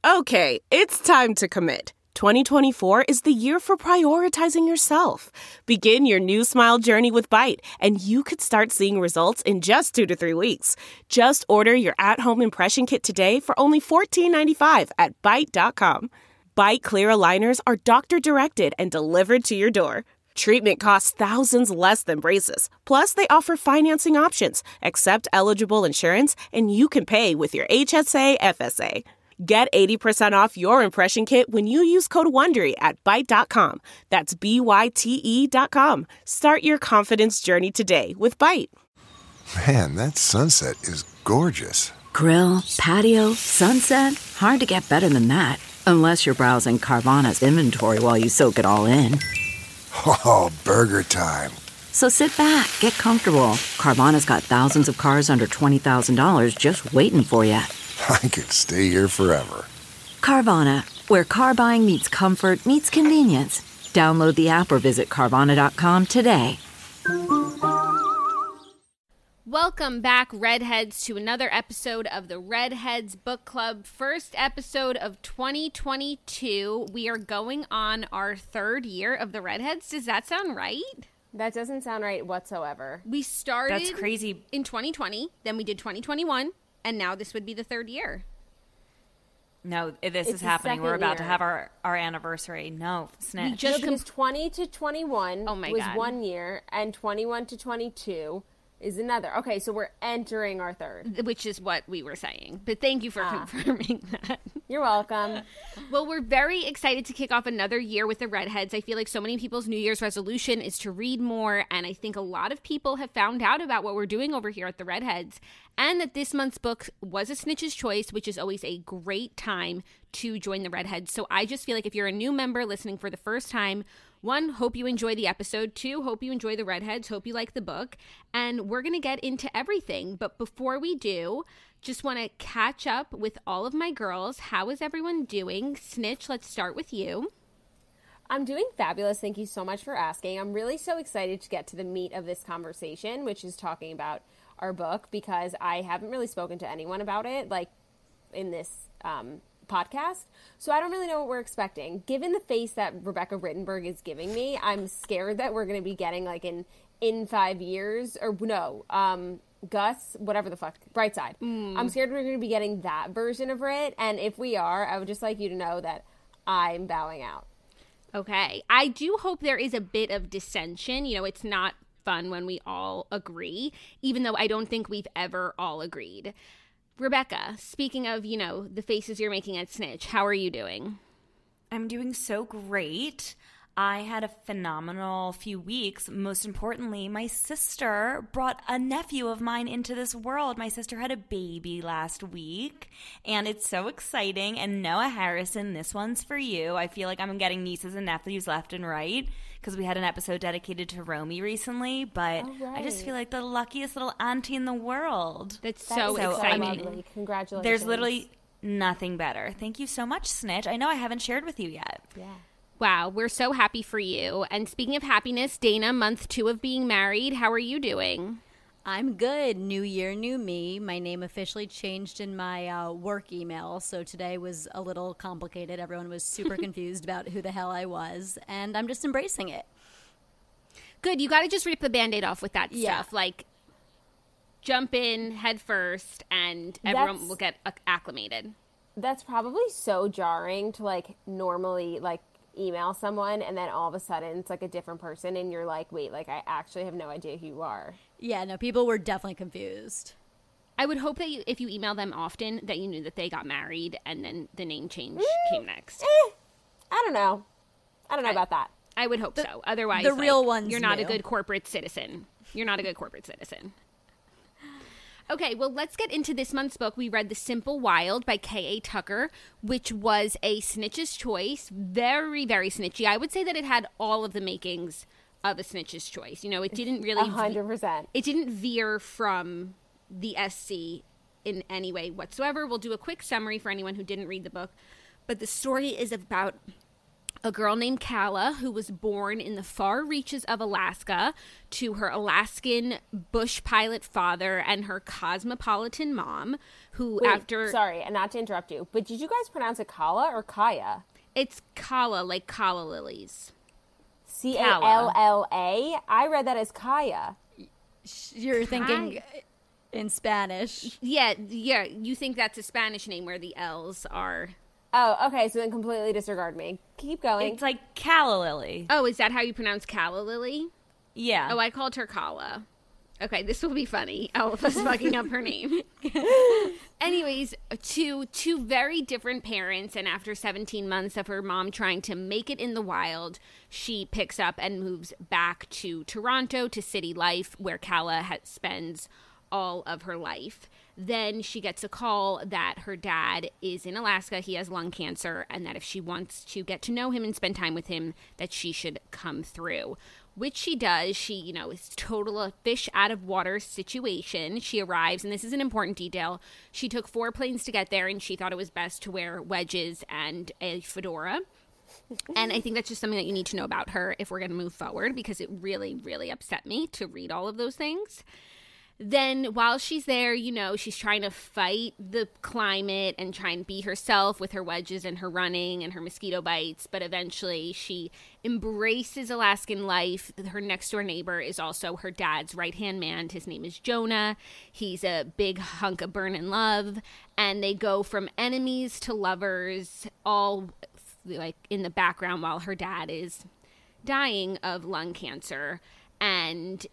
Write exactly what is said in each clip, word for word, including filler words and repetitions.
Okay, it's time to commit. twenty twenty-four is the year for prioritizing yourself. Begin your new smile journey with Byte, and you could start seeing results in just two to three weeks. Just order your at-home impression kit today for only fourteen ninety-five at byte dot com. Byte clear aligners are doctor-directed and delivered to your door. Treatment costs thousands less than braces. Plus, they offer financing options, accept eligible insurance, and you can pay with your H S A F S A. Get eighty percent off your impression kit when you use code WONDERY at byte dot com. That's B Y T E dot com. Start your confidence journey today with Byte. Man, that sunset is gorgeous. Grill, patio, sunset. Hard to get better than that. Unless you're browsing Carvana's inventory while you soak it all in. Oh, burger time. So sit back, get comfortable. Carvana's got thousands of cars under twenty thousand dollars just waiting for you. I could stay here forever. Carvana, where car buying meets comfort, meets convenience. Download the app or visit Carvana dot com today. Welcome back, Redheads, to another episode of the Redheads Book Club. First episode of twenty twenty-two. We are going on our third year of the Redheads. Does that sound right? That doesn't sound right whatsoever. We started That's crazy. in twenty twenty, then we did twenty twenty-one, and now this would be the third year. No, this It's is the happening. We're second about to year. have our, our anniversary. No, snitch. We just no, because twenty to twenty-one Oh my was God. one year, and twenty-one to twenty-two is another. Okay, so we're entering our third. Which is what we were saying. But thank you for Ah. confirming that. You're welcome. Well, we're very excited to kick off another year with the Redheads. I feel like so many people's New Year's resolution is to read more, and I think a lot of people have found out about what we're doing over here at the Redheads, and that this month's book was a Snitch's Choice, which is always a great time to join the Redheads. So I just feel like if you're a new member listening for the first time, one, hope you enjoy the episode. Two, hope you enjoy the Redheads. Hope you like the book. And we're going to get into everything. But before we do, just want to catch up with all of my girls. How is everyone doing? Snitch, let's start with you. I'm doing fabulous. Thank you so much for asking. I'm really so excited to get to the meat of this conversation, which is talking about our book, because I haven't really spoken to anyone about it, like, in this um, podcast. So I don't really know what we're expecting. Given the face that Rebecca Rittenberg is giving me, I'm scared that we're going to be getting, like, in, in five years, or no, um, Gus, whatever the fuck, Brightside. Mm. I'm scared we're going to be getting that version of Rit, and if we are, I would just like you to know that I'm bowing out. Okay. I do hope there is a bit of dissension. You know, it's not fun when we all agree, even though I don't think we've ever all agreed. Rebecca, speaking of, you know, the faces you're making at Snitch, how are you doing? I'm doing so great. I had a phenomenal few weeks. Most importantly, my sister brought a nephew of mine into this world. My sister had a baby last week, and it's so exciting. And Noah Harrison, this one's for you. I feel like I'm getting nieces and nephews left and right because we had an episode dedicated to Romy recently, but Oh, right. I just feel like the luckiest little auntie in the world. That's That so is exciting. lovely. Congratulations. There's literally nothing better. Thank you so much, Snitch. I know I haven't shared with you yet. Yeah. Wow, we're so happy for you. And speaking of happiness, Dana, month two of being married, how are you doing? I'm good. New year, new me. My name officially changed in my uh, work email, so today was a little complicated. Everyone was super confused about who the hell I was, and I'm just embracing it. Good. You got to just rip the Band-Aid off with that Yeah. stuff. Like, jump in head first, and everyone That's- will get acc- acclimated. That's probably so jarring to, like, normally, like, email someone and then all of a sudden it's like a different person and you're like, wait, like, I actually have no idea who you are. Yeah, no, people were definitely confused. I would hope that you, if you email them often, that you knew that they got married and then the name change came next. Eh, I don't know. I don't know I- about that. I would hope so. Otherwise, the like, real ones you're not knew. a good corporate citizen. You're not a good corporate citizen. Okay, well, let's get into this month's book. We read The Simple Wild by K A. Tucker, which was a Snitch's Choice. Very, very snitchy. I would say that it had all of the makings of a Snitch's Choice. You know, it didn't really... A hundred percent. It didn't veer from the S C in any way whatsoever. We'll do a quick summary for anyone who didn't read the book. But the story is about a girl named Kala, who was born in the far reaches of Alaska to her Alaskan bush pilot father and her cosmopolitan mom, who Wait, after... Sorry, and not to interrupt you, but did you guys pronounce it Kala or Kaya? It's Kala, like Kala lilies. C A L L A? I read that as Kaya. You're thinking in Spanish. Yeah, yeah. You think that's a Spanish name where the L's are... Oh, okay, so then completely disregard me. Keep going. It's like calla lily. Oh, is that how you pronounce Kala lily? Yeah. Oh, I called her Kala. Okay, this will be funny. All of us fucking up her name. Anyways, two two very different parents, and after seventeen months of her mom trying to make it in the wild, she picks up and moves back to Toronto to city life, where Kala ha- spends all of her life. Then she gets a call that her dad is in Alaska, he has lung cancer, and that if she wants to get to know him and spend time with him, that she should come through. Which she does. She, you know, is total a fish out of water situation. She arrives, and this is an important detail. She took four planes to get there, and she thought it was best to wear wedges and a fedora. And I think that's just something that you need to know about her if we're going to move forward, because it really, really upset me to read all of those things. Then while she's there, you know, she's trying to fight the climate and try and be herself with her wedges and her running and her mosquito bites. But eventually she embraces Alaskan life. Her next door neighbor is also her dad's right-hand man. His name is Jonah. He's a big hunk of burnin' love. And they go from enemies to lovers, all like in the background while her dad is dying of lung cancer. And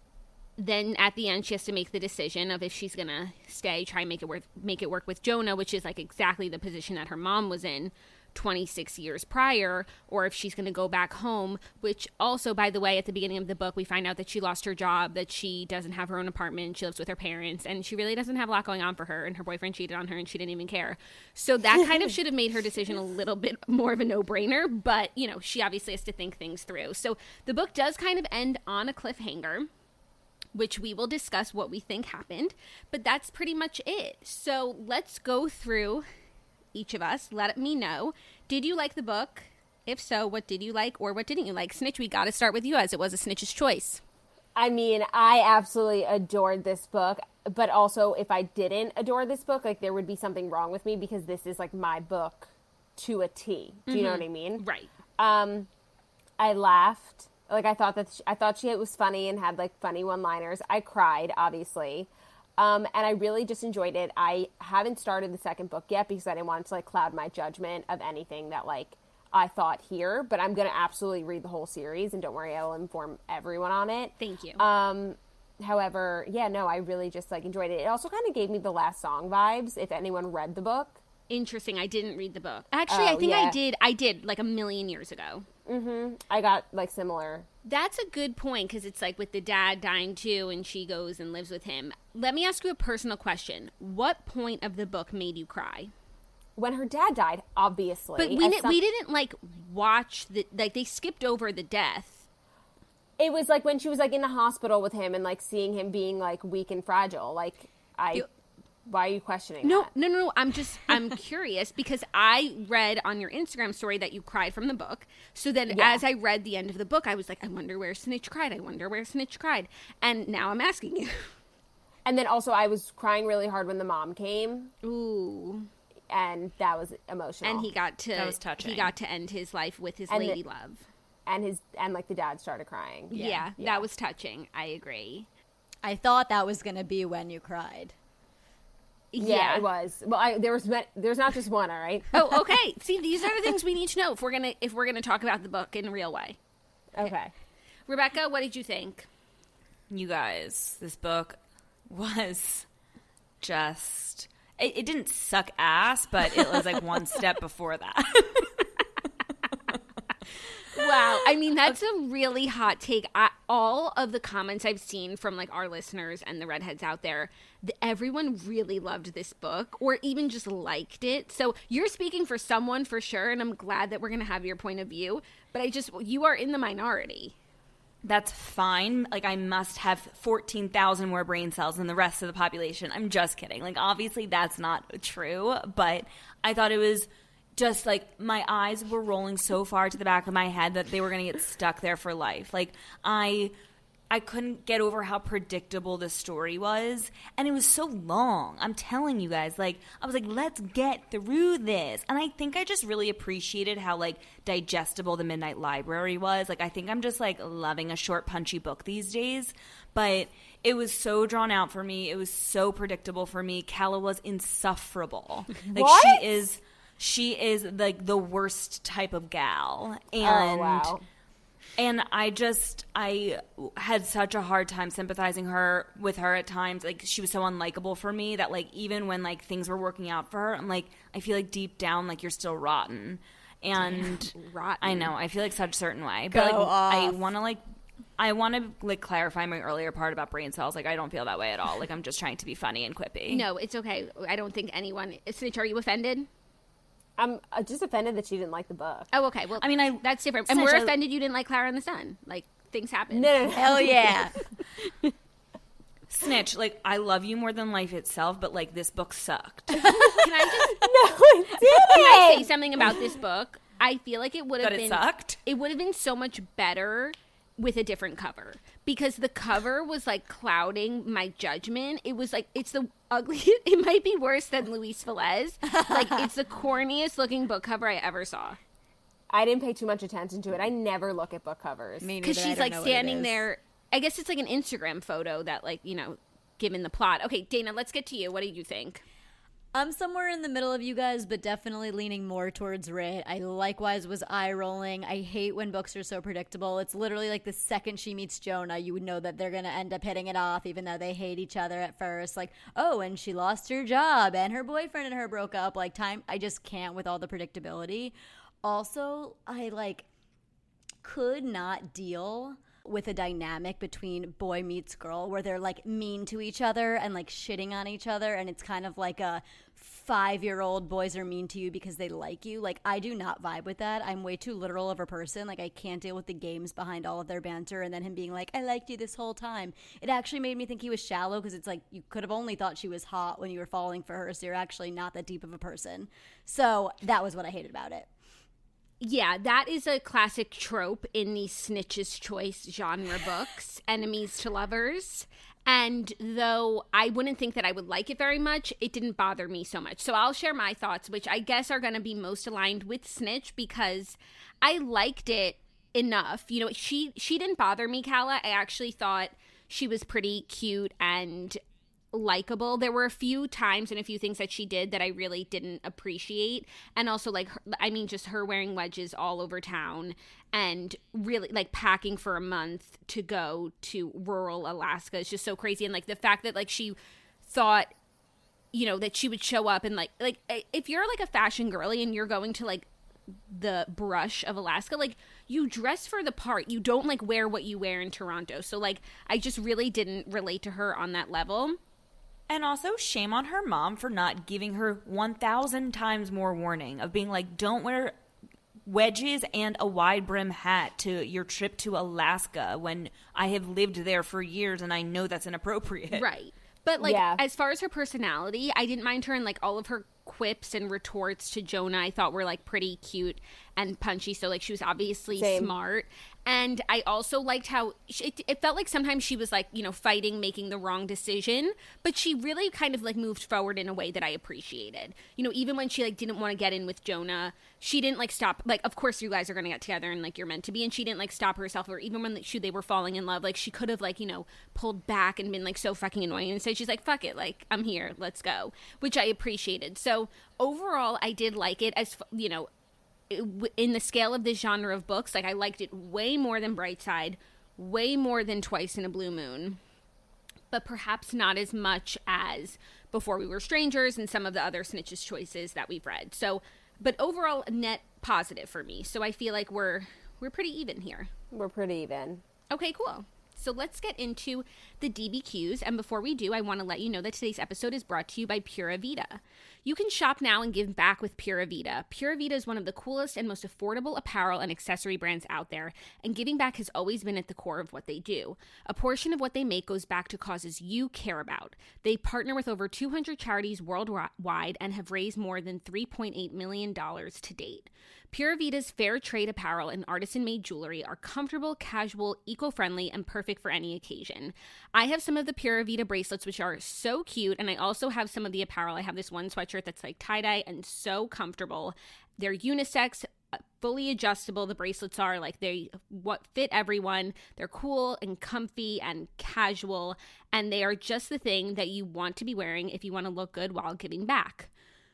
then at the end, she has to make the decision of if she's going to stay, try and make it work, make it work with Jonah, which is like exactly the position that her mom was in twenty-six years prior, or if she's going to go back home, which also, by the way, at the beginning of the book, we find out that she lost her job, that she doesn't have her own apartment, she lives with her parents, and she really doesn't have a lot going on for her, and her boyfriend cheated on her, and she didn't even care. So that kind of should have made her decision a little bit more of a no-brainer, but, you know, she obviously has to think things through. So the book does kind of end on a cliffhanger, which we will discuss what we think happened, but that's pretty much it. So let's go through each of us. Let me know. Did you like the book? If so, what did you like or what didn't you like? Snitch, we got to start with you, as it was a Snitch's choice. I mean, I absolutely adored this book, but also if I didn't adore this book, like there would be something wrong with me, because this is like my book to a T. Do you mm-hmm. know what I mean? Right. Um, I laughed. Like, I thought that she, I thought she was funny and had, like, funny one-liners. I cried, obviously. Um, and I really just enjoyed it. I haven't started the second book yet because I didn't want it to, like, cloud my judgment of anything that, like, I thought here. But I'm going to absolutely read the whole series. And don't worry, I will inform everyone on it. Thank you. Um, however, yeah, no, I really just, like, enjoyed it. It also kind of gave me The Last Song vibes, if anyone read the book. Interesting. I didn't read the book. Actually, oh, I think yeah. I did. I did, like, a million years ago. Mm-hmm. I got, like, similar. That's a good point, because it's, like, with the dad dying, too, and she goes and lives with him. Let me ask you a personal question. What point of the book made you cry? When her dad died, obviously. But we, didn't, some- we didn't, like, watch the, like, they skipped over the death. It was, like, when she was, like, in the hospital with him and, like, seeing him being, like, weak and fragile. Like, I... You- Why are you questioning no, that? No, no, no. I'm just, I'm curious because I read on your Instagram story that you cried from the book. So then yeah. as I read the end of the book, I was like, I wonder where Snitch cried. I wonder where Snitch cried. And now I'm asking you. And then also I was crying really hard when the mom came. Ooh. And that was emotional. And he got to, that was touching. He got to end his life with his and lady the, love. And his, and like the dad started crying. Yeah, yeah, yeah, that was touching. I agree. I thought that was going to be when you cried. Yeah, yeah, it was. Well, I, there was there's not just one, all right? Oh, okay. See, these are the things we need to know if we're gonna if we're gonna talk about the book in a real way. Okay. Rebecca, what did you think? You guys, this book was just it, it didn't suck ass, but it was like one step before that. Wow. I mean, that's a really hot take. I, all of the comments I've seen from, like, our listeners and the redheads out there, the, everyone really loved this book or even just liked it. So you're speaking for someone for sure, and I'm glad that we're going to have your point of view. But I just, you are in the minority. That's fine. Like, I must have fourteen thousand more brain cells than the rest of the population. I'm just kidding. Like, obviously that's not true, but I thought it was just like my eyes were rolling so far to the back of my head that they were going to get stuck there for life. Like I I couldn't get over how predictable the story was, and it was so long. I'm telling you guys, like I was like, let's get through this. And I think I just really appreciated how like digestible The Midnight Library was. Like I think I'm just like loving a short punchy book these days. But it was so drawn out for me. It was so predictable for me. Calla was insufferable. Like What? she is she is like the worst type of gal. And Oh, wow. And I just, I had such a hard time sympathizing her with her at times. Like, she was so unlikable for me that, like, even when, like, things were working out for her, I'm like, I feel like deep down, like, you're still rotten. And rotten. I know, I feel like such a certain way. But, Go like, off. I want to, like, I want to, like, clarify my earlier part about brain cells. Like, I don't feel that way at all. Like, I'm just trying to be funny and quippy. No, it's okay. I don't think anyone. Snitch, are you offended? I'm uh, just offended that she didn't like the book. Oh, okay. Well, I mean, I- that's different. And Snitch, we're I- offended you didn't like Clara and the Sun. Like, things happen. No, no, no. Hell yeah. Snitch, like, I love you more than life itself, but, like, this book sucked. Can I just No, it didn't. can I say something about this book? I feel like it would have That it been sucked? It would have been so much better with a different cover, because the cover was like clouding my judgment. It was like, it's the ugly. It might be worse than Luis Velez. Like, it's the corniest looking book cover I ever saw. I didn't pay too much attention to it. I never look at book covers. Me Because neither. I she's don't like know what it standing is. there. I guess it's like an Instagram photo that, like, you know, given the plot. Okay, Dana, let's get to you. What do you think? I'm somewhere in the middle of you guys, but definitely leaning more towards Rit. I likewise was eye rolling. I hate when books are so predictable. It's literally like the second she meets Jonah, you would know that they're going to end up hitting it off, even though they hate each other at first. Like, oh, and she lost her job, and her boyfriend and her broke up. Like, time, I just can't with all the predictability. Also, I like could not deal with a dynamic between boy meets girl where they're like mean to each other and like shitting on each other, and it's kind of like a five-year-old boys are mean to you because they like you. Like, I do not vibe with that. I'm way too literal of a person. Like, I can't deal with the games behind all of their banter, and then him being like, I liked you this whole time. It actually made me think he was shallow, because it's like you could have only thought she was hot when you were falling for her, so you're actually not that deep of a person. So that was what I hated about it. Yeah, that is a classic trope in the Snitch's Choice genre books, enemies to lovers. And though I wouldn't think that I would like it very much, it didn't bother me so much. So I'll share my thoughts, which I guess are going to be most aligned with Snitch, because I liked it enough. You know, she she didn't bother me, Calla. I actually thought she was pretty cute and likable. There were a few times and a few things that she did that I really didn't appreciate, and also like her, I mean just her wearing wedges all over town and really like packing for a month to go to rural Alaska is just so crazy. And like the fact that like she thought, you know, that she would show up and like like if you're like a fashion girly and you're going to like the brush of Alaska, like you dress for the part, you don't like wear what you wear in Toronto. So like I just really didn't relate to her on that level. And also, shame on her mom for not giving her one thousand times more warning of being like, don't wear wedges and a wide brim hat to your trip to Alaska when I have lived there for years and I know that's inappropriate. Right. But like Yeah. as far as her personality, I didn't mind her, and like all of her quips and retorts to Jonah I thought were like pretty cute and punchy. So like she was obviously Same. smart. And I also liked how she, it, it felt like sometimes she was like, you know, fighting, making the wrong decision, but she really kind of like moved forward in a way that I appreciated. You know, even when she like didn't want to get in with Jonah, she didn't like stop. Like, of course you guys are going to get together and like you're meant to be, and she didn't like stop herself. Or even when she, they were falling in love, like she could have like, you know, pulled back and been like so fucking annoying. And instead she's like, fuck it, like I'm here, let's go, which I appreciated. So overall, I did like it. As you know, in the scale of this genre of books, like I liked it way more than Brightside, way more than Twice in a Blue Moon, but perhaps not as much as Before We Were Strangers and some of the other Snitch's Choices that we've read. So, but overall, net positive for me. So I feel like we're we're pretty even here. We're pretty even. Okay, cool. So let's get into the D B Qs. And before we do, I want to let you know that today's episode is brought to you by Pura Vida. You can shop now and give back with Pura Vida. Pura Vida is one of the coolest and most affordable apparel and accessory brands out there, and giving back has always been at the core of what they do. A portion of what they make goes back to causes you care about. They partner with over two hundred charities worldwide and have raised more than three point eight million dollars to date. Pura Vida's fair trade apparel and artisan-made jewelry are comfortable, casual, eco-friendly, and perfect for any occasion. I have some of the Pura Vida bracelets, which are so cute, and I also have some of the apparel. I have this one sweatshirt that's like tie-dye and so comfortable. They're unisex, fully adjustable. The bracelets are like they what fit everyone. They're cool and comfy and casual, and they are just the thing that you want to be wearing if you want to look good while giving back.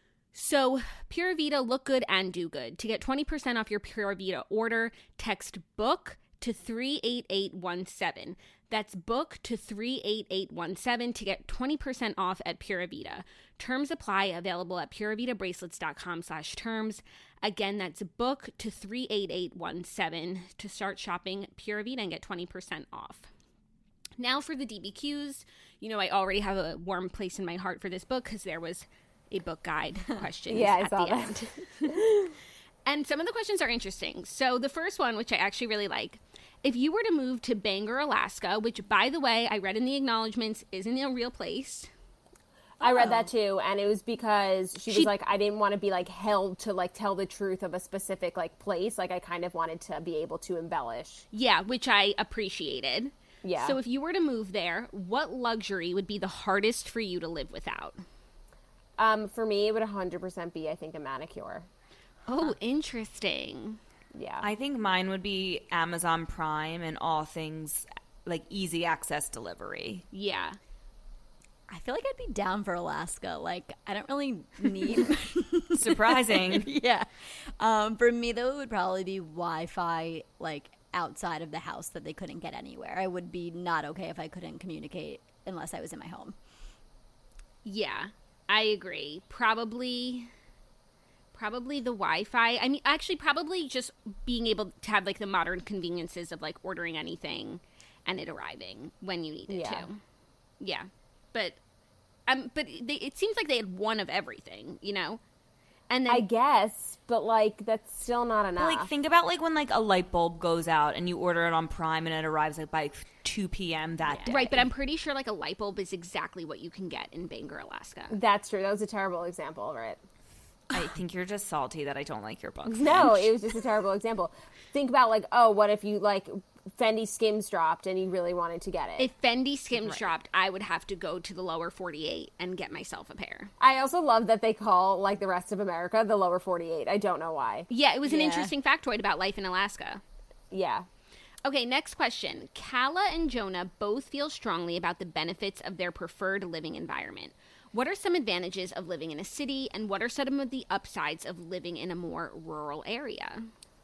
So, Pura Vida, look good and do good. To get twenty percent off your Pura Vida order, text BOOK to three eight eight one seven. That's BOOK to three eight eight one seven to get twenty percent off at Pura Vida. Terms apply, available at puravidabracelets.com slash terms. Again, that's BOOK to three eight eight one seven to start shopping Pura Vida and get twenty percent off. Now for the D B Qs. You know, I already have a warm place in my heart for this book because there was a book guide questions yeah, I at saw the that. end. And some of the questions are interesting. So the first one, which I actually really like, if you were to move to Bangor, Alaska, which, by the way, I read in the acknowledgments, isn't a real place. I read that too, and it was because she was She- like, I didn't want to be like held to like tell the truth of a specific like place. Like I kind of wanted to be able to embellish. Yeah, which I appreciated. Yeah. So if you were to move there, what luxury would be the hardest for you to live without? Um, for me, it would one hundred percent be, I think, a manicure. Oh, interesting. Yeah. I think mine would be Amazon Prime and all things like easy access delivery. Yeah. I feel like I'd be down for Alaska. Like, I don't really need... Surprising. yeah. Um, for me, though, it would probably be Wi-Fi, like, outside of the house that they couldn't get anywhere. I would be not okay if I couldn't communicate unless I was in my home. Yeah, I agree. Probably... Probably the Wi-Fi. I mean, actually, probably just being able to have, like, the modern conveniences of, like, ordering anything and it arriving when you need it Yeah. to. Yeah. But, um, but they, it seems like they had one of everything, you know? And then... I guess, but, like, that's still not enough. Like, think about, like, when, like, a light bulb goes out and you order it on Prime and it arrives, like, by two p.m. that day. Right, but I'm pretty sure, like, a light bulb is exactly what you can get in Bangor, Alaska. That's true. That was a terrible example of it. I think you're just salty that I don't like your books. No, it was just a terrible example. Think about, like, oh, what if you, like, Fendi Skims dropped and you really wanted to get it? If Fendi Skims dropped, I would have to go to the lower forty-eight and get myself a pair. I also love that they call, like, the rest of America the lower forty-eight. I don't know why. Yeah, it was an Yeah. interesting factoid about life in Alaska. Yeah. Okay, next question. Kala and Jonah both feel strongly about the benefits of their preferred living environment. What are some advantages of living in a city, and what are some of the upsides of living in a more rural area?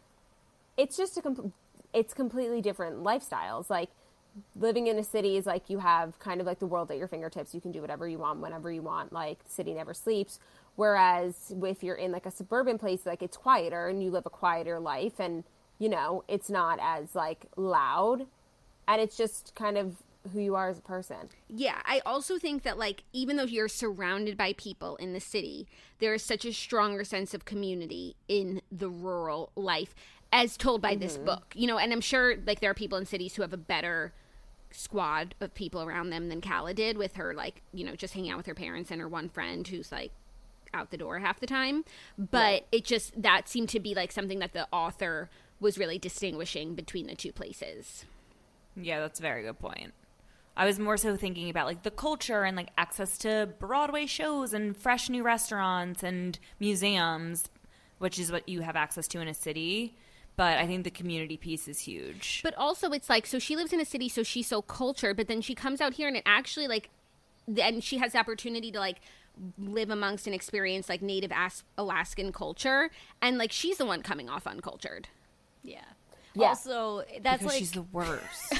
It's just a com- it's completely different lifestyles. Like, living in a city is like you have kind of like the world at your fingertips. You can do whatever you want whenever you want. Like, the city never sleeps. Whereas if you're in like a suburban place, like, it's quieter and you live a quieter life, and, you know, it's not as like loud, and it's just kind of who you are as a person. Yeah, I also think that, like, even though you're surrounded by people in the city, there is such a stronger sense of community in the rural life, as told by mm-hmm. this book. You know, and I'm sure, like, there are people in cities who have a better squad of people around them than Kala did with her, like, you know, just hanging out with her parents and her one friend who's, like, out the door half the time. But right. it just, that seemed to be, like, something that the author was really distinguishing between the two places. Yeah, that's a very good point. I was more so thinking about, like, the culture and, like, access to Broadway shows and fresh new restaurants and museums, which is what you have access to in a city. But I think the community piece is huge. But also it's like, so she lives in a city, so she's so cultured, but then she comes out here and it actually, like, and she has the opportunity to, like, live amongst and experience, like, native As- Alaskan culture. And, like, she's the one coming off uncultured. Yeah. Yeah. Also, that's because like... she's the worst.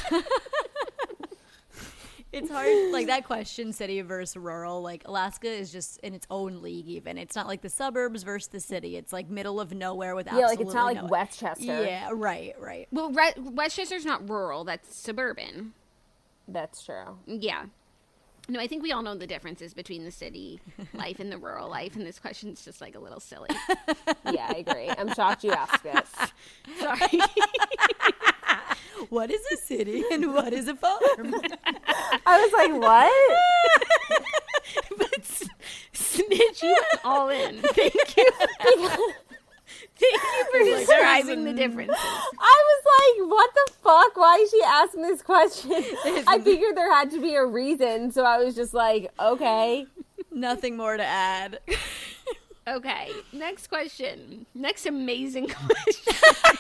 It's hard, like, that question, city versus rural, like, Alaska is just in its own league even. It's not like the suburbs versus the city. It's, like, middle of nowhere with yeah, absolutely like, it's not like no- Westchester. Yeah, right, right. Well, Re- Westchester's not rural, that's suburban. That's true. Yeah. No, I think we all know the differences between the city life and the rural life, and this question's just like a little silly. Yeah, I agree. I'm shocked you asked this. Sorry. What is a city and what is a farm? I was like, what? But Snitch, you went all in. Thank you. Thank you for describing the differences. I was like, what the fuck? Why is she asking this question? I figured there had to be a reason, so I was just like, okay. Nothing more to add. Okay, next question. Next amazing question.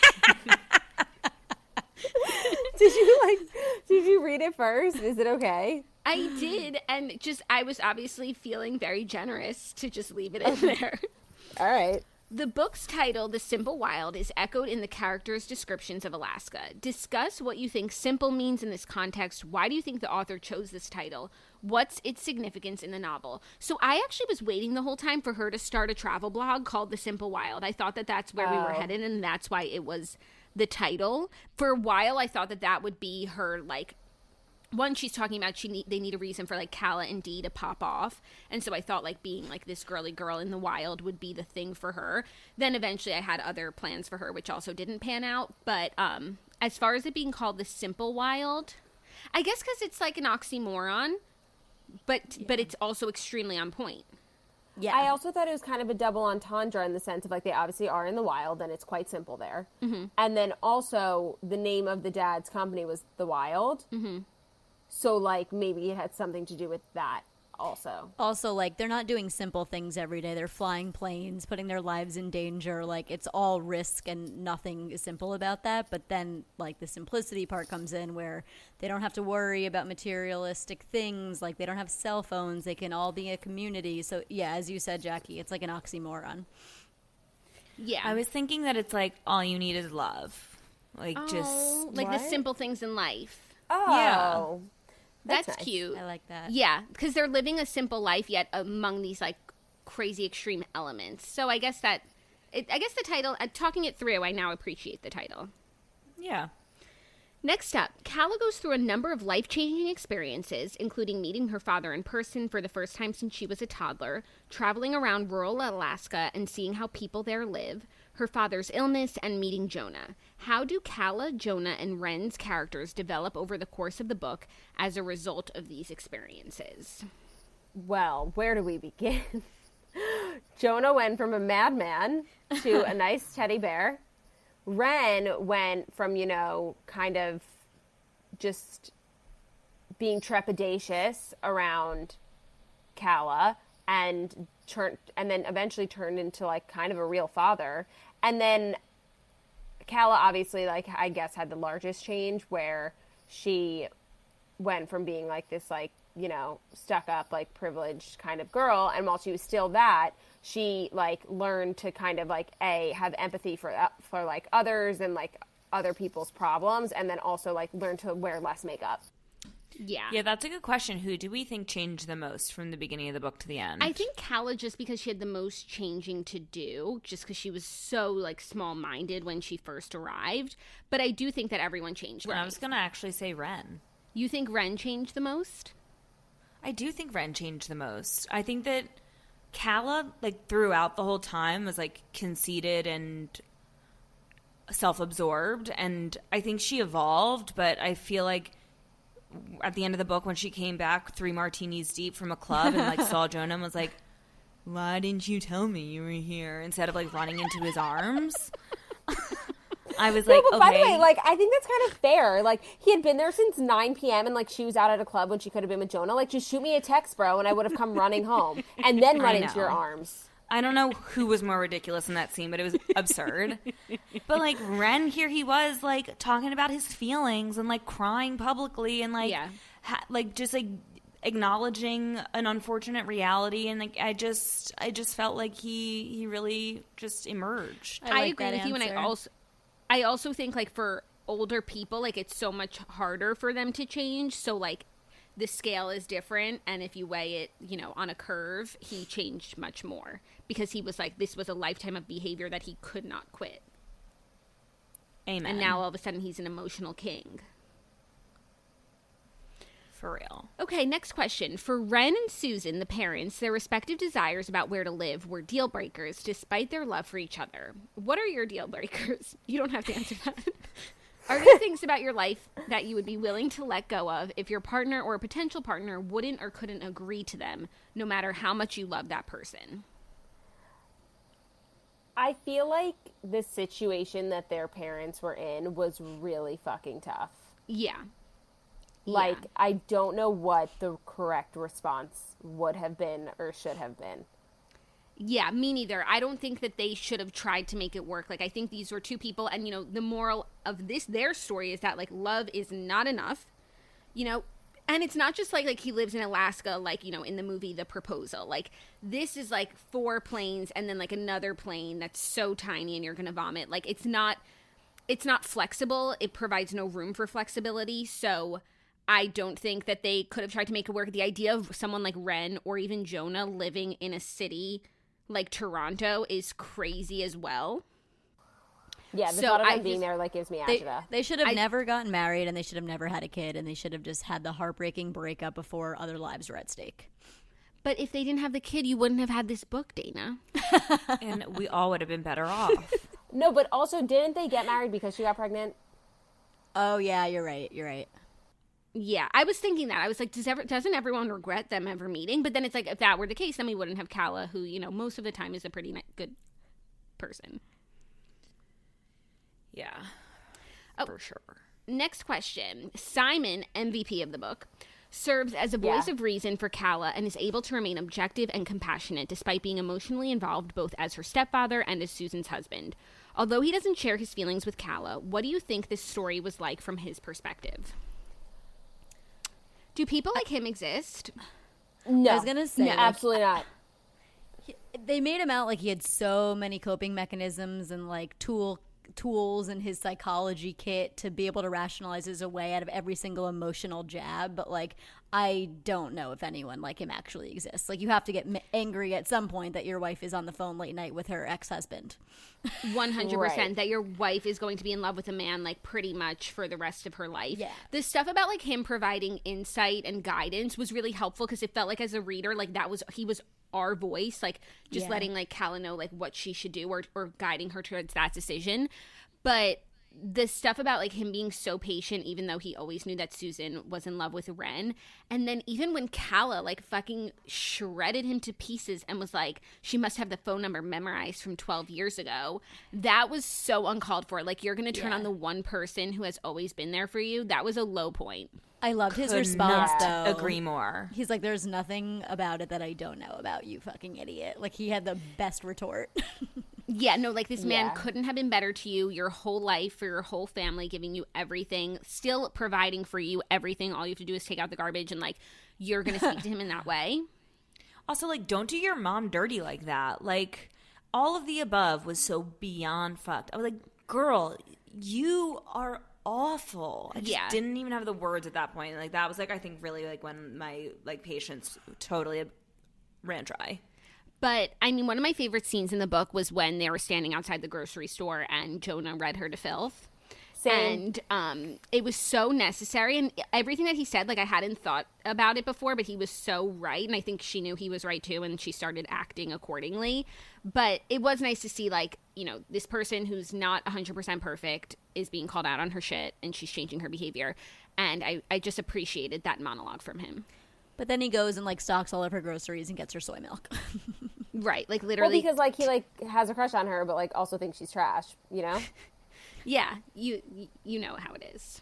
Did you like, did you read it first? Is it okay? I did, and just, I was obviously feeling very generous to just leave it in there. All right. The book's title, The Simple Wild, is echoed in the characters' descriptions of Alaska. Discuss what you think simple means in this context. Why do you think the author chose this title? What's its significance in the novel? So I actually was waiting the whole time for her to start a travel blog called The Simple Wild. I thought that that's where oh. we were headed, and that's why it was the title. For a while, I thought that that would be her, like, one, she's talking about she need, they need a reason for, like, Calla and Dee to pop off. And so I thought, like, being, like, this girly girl in the wild would be the thing for her. Then eventually I had other plans for her, which also didn't pan out. But um, as far as it being called The Simple Wild, I guess because it's, like, an oxymoron, but yeah. but it's also extremely on point. Yeah. I also thought it was kind of a double entendre in the sense of, like, they obviously are in the wild, and it's quite simple there. Mm-hmm. And then also the name of the dad's company was The Wild. Mm-hmm. So, like, maybe it had something to do with that also. Also, like, they're not doing simple things every day. They're flying planes, putting their lives in danger. Like, it's all risk and nothing is simple about that. But then, like, the simplicity part comes in where they don't have to worry about materialistic things. Like, they don't have cell phones. They can all be a community. So, yeah, as you said, Jackie, it's like an oxymoron. Yeah. I was thinking that it's like all you need is love. Like, oh, just... Like what? the simple things in life. Oh. Yeah. That's, That's nice. cute. I like that. Yeah, because they're living a simple life yet among these, like, crazy extreme elements. So I guess that, it, I guess the title, uh, talking it through, I now appreciate the title. Yeah. Next up, Calla goes through a number of life-changing experiences, including meeting her father in person for the first time since she was a toddler, traveling around rural Alaska and seeing how people there live, her father's illness, and meeting Jonah. How do Calla, Jonah, and Wren's characters develop over the course of the book as a result of these experiences? Well, where do we begin? Jonah went from a madman to a nice teddy bear. Wren went from, you know, kind of just being trepidatious around Calla and turned, and then eventually turned into, like, kind of a real father. And then Calla obviously, like, I guess had the largest change where she went from being, like, this, like, you know, stuck up, like, privileged kind of girl. And while she was still that, she, like, learned to kind of, like, A, have empathy for, uh, for like, others and, like, other people's problems. And then also, like, learn to wear less makeup. Yeah. Yeah, that's a good question. Who do we think changed the most from the beginning of the book to the end? I think Calla, just because she had the most changing to do, just because she was so, like, small-minded when she first arrived. But I do think that everyone changed. Well, I was going to actually say Wren. You think Wren changed the most? I do think Wren changed the most. I think that Calla, like, throughout the whole time was, like, conceited and self-absorbed. And I think she evolved, but I feel like at the end of the book when she came back three martinis deep from a club and, like, saw Jonah and was like, why didn't you tell me you were here? Instead of, like, running into his arms. I was like, no, but okay. By the way, like, I think that's kind of fair. Like, he had been there since nine p.m. and, like, she was out at a club when she could have been with Jonah. Like, just shoot me a text, bro, and I would have come running home and then run into your arms. I don't know who was more ridiculous in that scene, but it was absurd. But, like, Wren, here he was, like, talking about his feelings and, like, crying publicly and, like, yeah. ha- like just, like, acknowledging an unfortunate reality. And, like, I just, I just felt like he, he really just emerged. I, like I agree with answer. you, and I also, I also think, like, for older people, like, it's so much harder for them to change. So, like, the scale is different, and if you weigh it, you know, on a curve, he changed much more because he was like, this was a lifetime of behavior that he could not quit. Amen. And now all of a sudden he's an emotional king. For real. Okay, next question. For Ren and Susan, the parents, their respective desires about where to live were deal breakers despite their love for each other. What are your deal breakers? You don't have to answer that. Are there things about your life that you would be willing to let go of if your partner or a potential partner wouldn't or couldn't agree to them, no matter how much you love that person? I feel like the situation that their parents were in was really fucking tough. Yeah. Like, Yeah. I don't know what the correct response would have been or should have been. Yeah, me neither. I don't think that they should have tried to make it work. Like, I think these were two people, and, you know, the moral of this, their story is that, like, love is not enough, you know, and it's not just like, like, he lives in Alaska, like, you know, in the movie The Proposal. Like, this is, like, four planes and then, like, another plane that's so tiny and you're gonna vomit. Like, it's not, it's not flexible. It provides no room for flexibility, so I don't think that they could have tried to make it work. The idea of someone like Ren or even Jonah living in a city like Toronto is crazy as well. Yeah, the So thought of I them being just- there, like, gives me They, agita. they should have I- never gotten married, and they should have never had a kid, and they should have just had the heartbreaking breakup before other lives were at stake. But if they didn't have the kid, you wouldn't have had this book, Dana. And we all would have been better off. No, but also, didn't they get married because she got pregnant? Oh, yeah, you're right. You're right. Yeah, I was thinking that. I was like, does ever, doesn't everyone regret them ever meeting? But then it's like, if that were the case, then we wouldn't have Kala, who, you know, most of the time is a pretty ni- good person. Yeah. Oh. For sure. Next question. Simon, M V P of the book, serves as a voice Yeah. of reason for Kala and is able to remain objective and compassionate despite being emotionally involved both as her stepfather and as Susan's husband. Although he doesn't share his feelings with Kala, what do you think this story was like from his perspective? Do people like him exist? No. I was gonna say, No, like, absolutely not. They made him out like he had so many coping mechanisms and like tool tools in his psychology kit to be able to rationalize his way out of every single emotional jab, but like I don't know if anyone like him actually exists. Like, you have to get m- angry at some point that your wife is on the phone late night with her ex-husband. one hundred percent Right. that your wife is going to be in love with a man like pretty much for the rest of her life. Yeah. The stuff about like him providing insight and guidance was really helpful because it felt like as a reader, like that was, he was our voice, like just Yeah. letting like Kala know like what she should do or, or guiding her towards that decision. But the stuff about like him being so patient, even though he always knew that Susan was in love with Ren. And then even when Kala like fucking shredded him to pieces and was like, she must have the phone number memorized from twelve years ago. That was so uncalled for. Like, you're going to turn Yeah. on the one person who has always been there for you. That was a low point. I loved his Could response not though. agree more. He's like, there's nothing about it that I don't know about, you fucking idiot. Like, he had the best retort. Yeah, no, like this man Yeah. couldn't have been better to you your whole life, for your whole family, giving you everything, still providing for you everything. All you have to do is take out the garbage, and like you're going to speak to him in that way. Also, like, don't do your mom dirty like that. Like, all of the above was so beyond fucked. I was like, girl, you are awful. I just Yeah. didn't even have the words at that point. Like, that was, like, I think really, like, when my, like, patience totally ran dry. But I mean, one of my favorite scenes in the book was when they were standing outside the grocery store and Jonah read her to filth. Same. And um, it was so necessary. And everything that he said, like, I hadn't thought about it before, but he was so right. And I think she knew he was right, too, and she started acting accordingly. But it was nice to see, like, you know, this person who's not one hundred percent perfect is being called out on her shit, and she's changing her behavior. And I, I just appreciated that monologue from him. But then he goes and like stocks all of her groceries and gets her soy milk. Right, like, Well, literally. because, like, he, like, has a crush on her, but, like, also thinks she's trash, you know? Yeah, you you know how it is.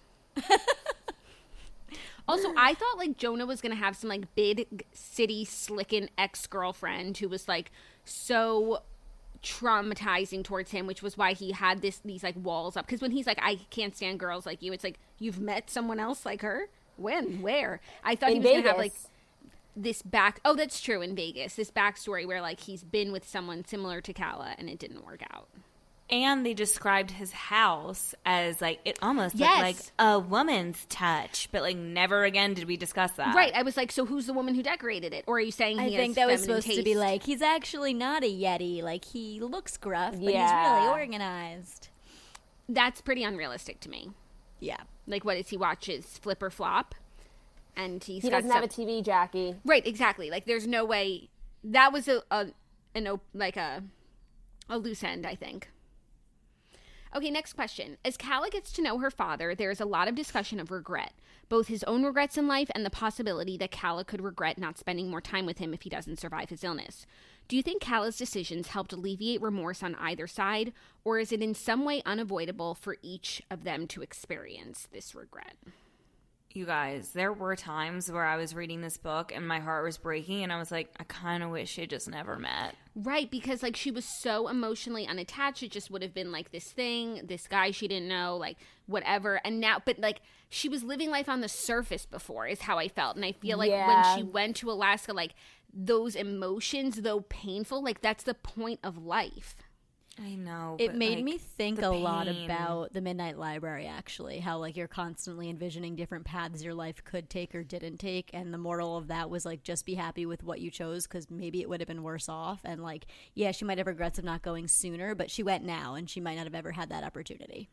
Also, I thought like Jonah was gonna have some like big city slickin' ex-girlfriend who was like so traumatizing towards him, which was why he had this these like walls up. Because when he's like, I can't stand girls like you, it's like, you've met someone else like her? When? Where? I thought In he was Vegas. gonna have like this back. Oh, that's true, in Vegas. This backstory where like he's been with someone similar to Kala and it didn't work out. And they described his house as, like, it almost Yes. looked like a woman's touch. But, like, never again did we discuss that. Right, I was like, so who's the woman who decorated it? Or are you saying he I has think that was feminine supposed to be taste? like, he's actually not a Yeti. Like, he looks gruff, but Yeah. he's really organized. That's pretty unrealistic to me. Yeah. Like, what is he watches Flip or Flop? and he's he got doesn't some, have a T V, Jackie. Right, exactly. Like, there's no way that was a, a an op- like a a loose end, I think. Okay, next question. As Calla gets to know her father, there is a lot of discussion of regret, both his own regrets in life and the possibility that Calla could regret not spending more time with him if he doesn't survive his illness. Do you think Calla's decisions helped alleviate remorse on either side, or is it in some way unavoidable for each of them to experience this regret? You guys, there were times where I was reading this book and my heart was breaking and I was like, I kind of wish they just never met. Right, because like she was so emotionally unattached. It just would have been like this thing, this guy she didn't know, like whatever. And now, but like she was living life on the surface before is how I felt. And I feel like Yeah. when she went to Alaska, like those emotions, though painful, like that's the point of life. I know. It but, made like, me think the a lot pain. about the Midnight Library, actually. How, like, you're constantly envisioning different paths your life could take or didn't take. And the moral of that was, like, just be happy with what you chose because maybe it would have been worse off. And, like, yeah, she might have regrets of not going sooner, but she went now and she might not have ever had that opportunity.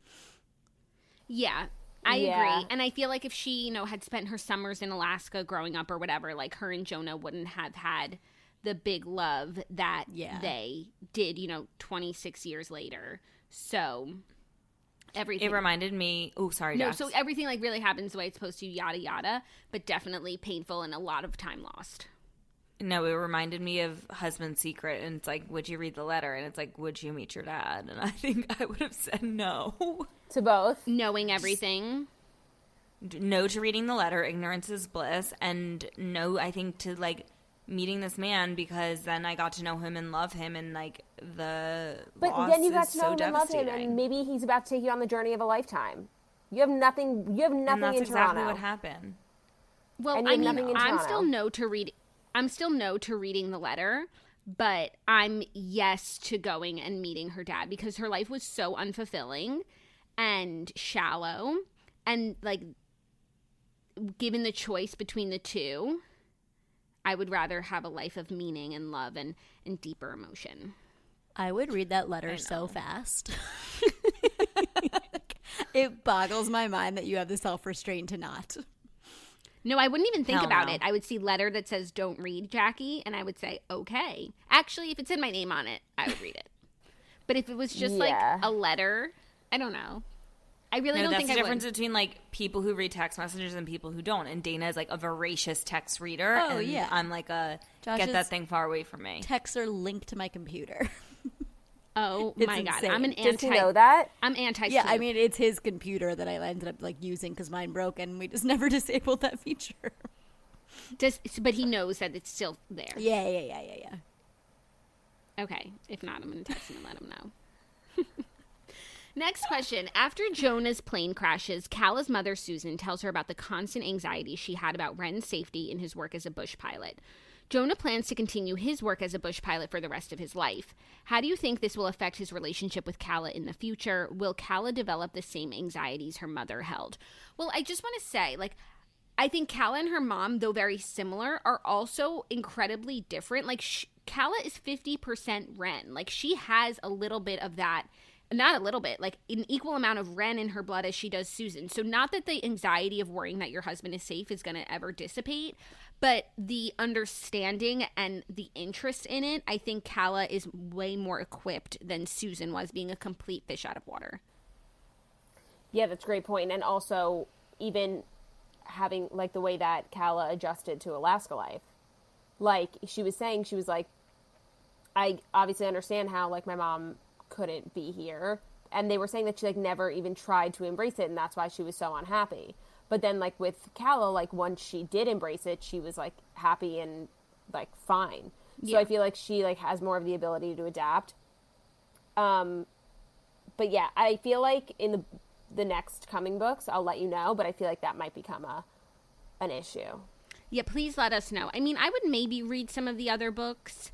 Yeah, I Yeah. agree. And I feel like if she, you know, had spent her summers in Alaska growing up or whatever, like her and Jonah wouldn't have had the big love that Yeah. they did, you know, twenty-six years later. So everything. It reminded me. Oh, sorry, No, Jax. so everything like really happens the way it's supposed to, yada yada, but definitely painful and a lot of time lost. No, it reminded me of Husband's Secret, and it's like, would you read the letter? And it's like, would you meet your dad? And I think I would have said no. To both. Knowing everything. No to reading the letter, ignorance is bliss, and no, I think, to like meeting this man because then I got to know him and love him, and like the But loss then you got is to know so him and love him, devastating. and maybe he's about to take you on the journey of a lifetime. You have nothing. You have nothing and that's in exactly Toronto. what happened. Well, And you I have mean, nothing in I'm Toronto. still no to read. I'm still no to reading the letter, but I'm yes to going and meeting her dad because her life was so unfulfilling and shallow, and like, given the choice between the two, I would rather have a life of meaning and love and, and deeper emotion. I would read that letter so fast. It boggles my mind that you have the self-restraint to not. No, I wouldn't even think Hell about no. it. I would see letter that says "Don't read, Jackie," and I would say, "Okay." Actually, if it said my name on it, I would read it. But if it was just Yeah. like a letter, I don't know. I really No, don't that's think the I difference would. between like people who read text messages and people who don't. And Dana is like a voracious text reader. Oh, and yeah. I'm like a Josh get that is- thing far away from me. Texts are linked to my computer. Oh It's my god, insane. I'm an Did anti. you know that? I'm anti. Yeah, I mean, it's his computer that I ended up like using because mine broke, and we just never disabled that feature. Does, but he knows that it's still there. Yeah, yeah, yeah, yeah, yeah. Okay. If not, I'm going to text him and let him know. Next question. After Jonah's plane crashes, Calla's mother, Susan, tells her about the constant anxiety she had about Wren's safety in his work as a bush pilot. Jonah plans to continue his work as a bush pilot for the rest of his life. How do you think this will affect his relationship with Calla in the future? Will Calla develop the same anxieties her mother held? Well, I just want to say, like, I think Calla and her mom, though very similar, are also incredibly different. Like, sh- Calla is fifty percent Wren. Like, she has a little bit of that. Not a little bit, like an equal amount of Wren in her blood as she does Susan. So not that the anxiety of worrying that your husband is safe is going to ever dissipate, but the understanding and the interest in it, I think Calla is way more equipped than Susan was, being a complete fish out of water. Yeah, that's a great point. And also, even having, like, the way that Calla adjusted to Alaska life. Like, she was saying, she was like, I obviously understand how, like, my mom couldn't be here. And they were saying that she, like, never even tried to embrace it, and that's why she was so unhappy. But then, like, with Calla, like, once she did embrace it, she was, like, happy and, like, fine. So Yeah. I feel like she, like, has more of the ability to adapt. Um, but yeah, I feel like in the the next coming books, I'll let you know, but I feel like that might become a an issue. Yeah, please let us know. I mean, I would maybe read some of the other books,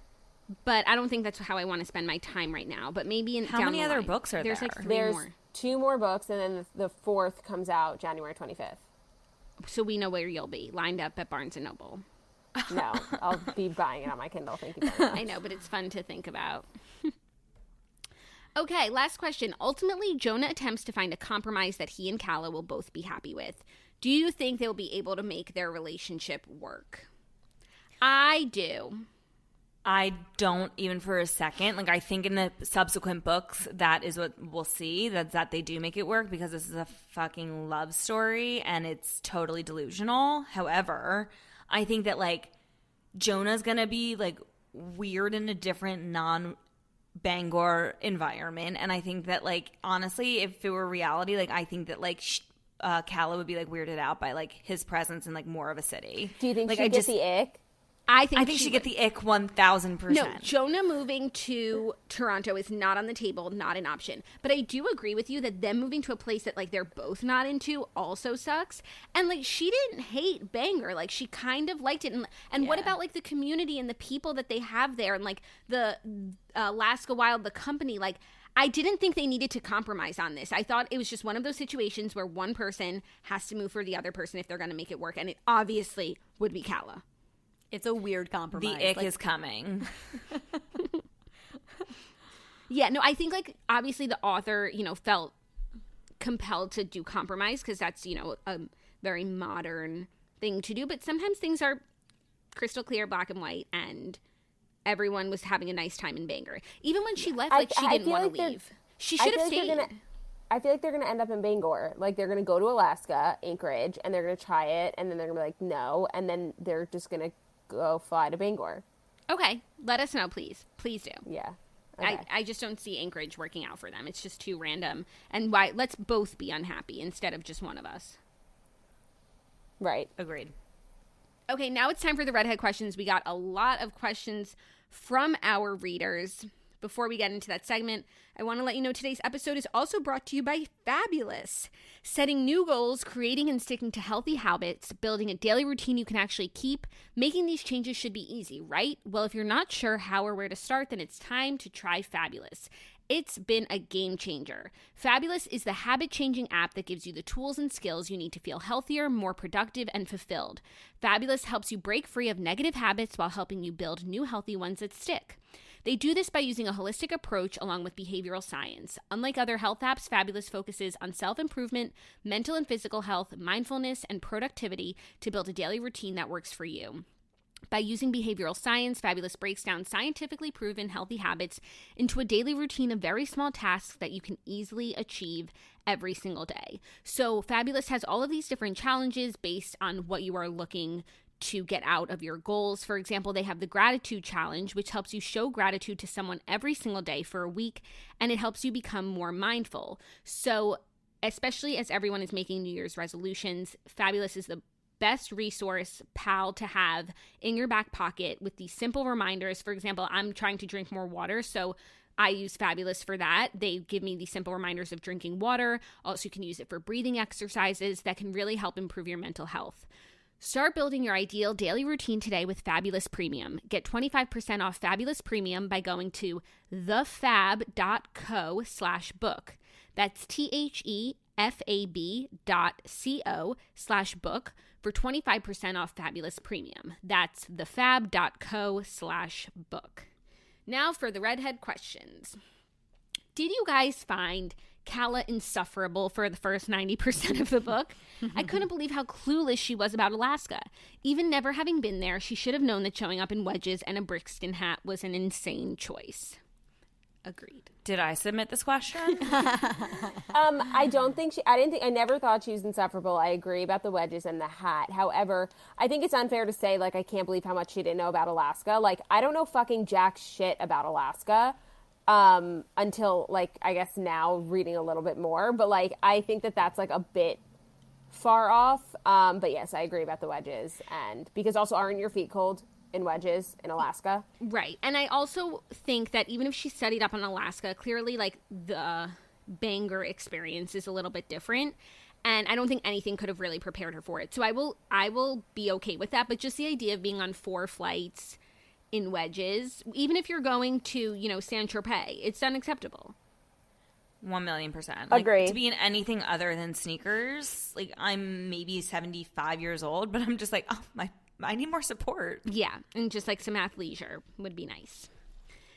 but I don't think that's how I want to spend my time right now. But maybe in How down many the other line. books are There's there? like three There's more, two more books, and then the, the fourth comes out January twenty-fifth. so we know where you'll be lined up at Barnes and Noble. No, I'll be buying it on my Kindle. Thank you very much. I know, but it's fun to think about. Okay, last question. Ultimately, Jonah attempts to find a compromise that he and Calla will both be happy with. Do you think they'll be able to make their relationship work? I do. I don't even for a second. Like, I think in the subsequent books, that is what we'll see, that, that they do make it work, because this is a fucking love story and it's totally delusional. However, I think that, like, Jonah's going to be, like, weird in a different non-Bangor environment. And I think that, like, honestly, if it were reality, like, I think that, like, sh- uh, Calla would be, like, weirded out by, like, his presence in, like, more of a city. Do you think like, she'd I get just, the ick? I think I think she she'd would. get the ick one thousand percent. No, Jonah moving to Toronto is not on the table, not an option. But I do agree with you that them moving to a place that, like, they're both not into also sucks. And, like, she didn't hate Bangor. Like, she kind of liked it. And, and yeah. what about, like, the community and the people that they have there and, like, the uh, Alaska Wild, the company, like, I didn't think they needed to compromise on this. I thought it was just one of those situations where one person has to move for the other person if they're going to make it work. And it obviously would be Calla. It's a weird compromise. The ick like, is coming. Yeah, no, I think, like, obviously the author, you know, felt compelled to do compromise because that's, you know, a very modern thing to do. But sometimes things are crystal clear, black and white, and everyone was having a nice time in Bangor. Even when she left, like, I, she I didn't feel want like to leave. She should have like stayed. Gonna, I feel like they're going to end up in Bangor. Like, they're going to go to Alaska, Anchorage, and they're going to try it, and then they're going to be like, no, and then they're just going to go fly to Bangor. Okay, let us know, please. Please do. Yeah. Okay. I, I just don't see Anchorage working out for them. It's just too random. And why? Let's both be unhappy instead of just one of us. Right. Agreed. Okay, now it's time for the redhead questions. We got a lot of questions from our readers. Before we get into that segment, I want to let you know today's episode is also brought to you by Fabulous. Setting new goals, creating and sticking to healthy habits, building a daily routine you can actually keep. Making these changes should be easy, right? Well, if you're not sure how or where to start, then it's time to try Fabulous. It's been a game changer. Fabulous is the habit-changing app that gives you the tools and skills you need to feel healthier, more productive, and fulfilled. Fabulous helps you break free of negative habits while helping you build new healthy ones that stick. They do this by using a holistic approach along with behavioral science. Unlike other health apps, Fabulous focuses on self-improvement, mental and physical health, mindfulness, and productivity to build a daily routine that works for you. By using behavioral science, Fabulous breaks down scientifically proven healthy habits into a daily routine of very small tasks that you can easily achieve every single day. So Fabulous has all of these different challenges based on what you are looking to get out of your goals. For example, they have the gratitude challenge, which helps you show gratitude to someone every single day for a week, and it helps you become more mindful. So especially as everyone is making New Year's resolutions, Fabulous is the best resource pal to have in your back pocket with these simple reminders. For example, I'm trying to drink more water, so I use Fabulous for that. They give me these simple reminders of drinking water. Also, you can use it for breathing exercises that can really help improve your mental health. Start building your ideal daily routine today with Fabulous Premium. Get twenty-five percent off Fabulous Premium by going to thefab.co slash book. That's T-H-E-F-A-B dot C-O slash book for twenty-five percent off Fabulous Premium. That's thefab.co slash book. Now for the redhead questions. Did you guys find Calla insufferable for the first ninety percent of the book? I couldn't believe how clueless she was about Alaska. Even never having been there, she should have known that showing up in wedges and a Brixton hat was an insane choice. Agreed. Did I submit this question? um, I don't think she, I didn't think, I never thought she was insufferable. I agree about the wedges and the hat. However, I think it's unfair to say, like, I can't believe how much she didn't know about Alaska. Like, I don't know fucking jack shit about Alaska. Um, until, like, I guess now reading a little bit more, but, like, I think that that's, like, a bit far off. Um, but yes, I agree about the wedges, and because also aren't your feet cold in wedges in Alaska? Right. And I also think that even if she studied up on Alaska, clearly, like, the Bangor experience is a little bit different. And I don't think anything could have really prepared her for it. So I will, I will be okay with that. But just the idea of being on four flights in wedges, even if you're going to, you know, Saint-Tropez, it's unacceptable. One million percent. Like, Agreed. to be in anything other than sneakers, like, I'm maybe seventy-five years old, but I'm just like, oh, my, I need more support. Yeah, and just like some athleisure would be nice.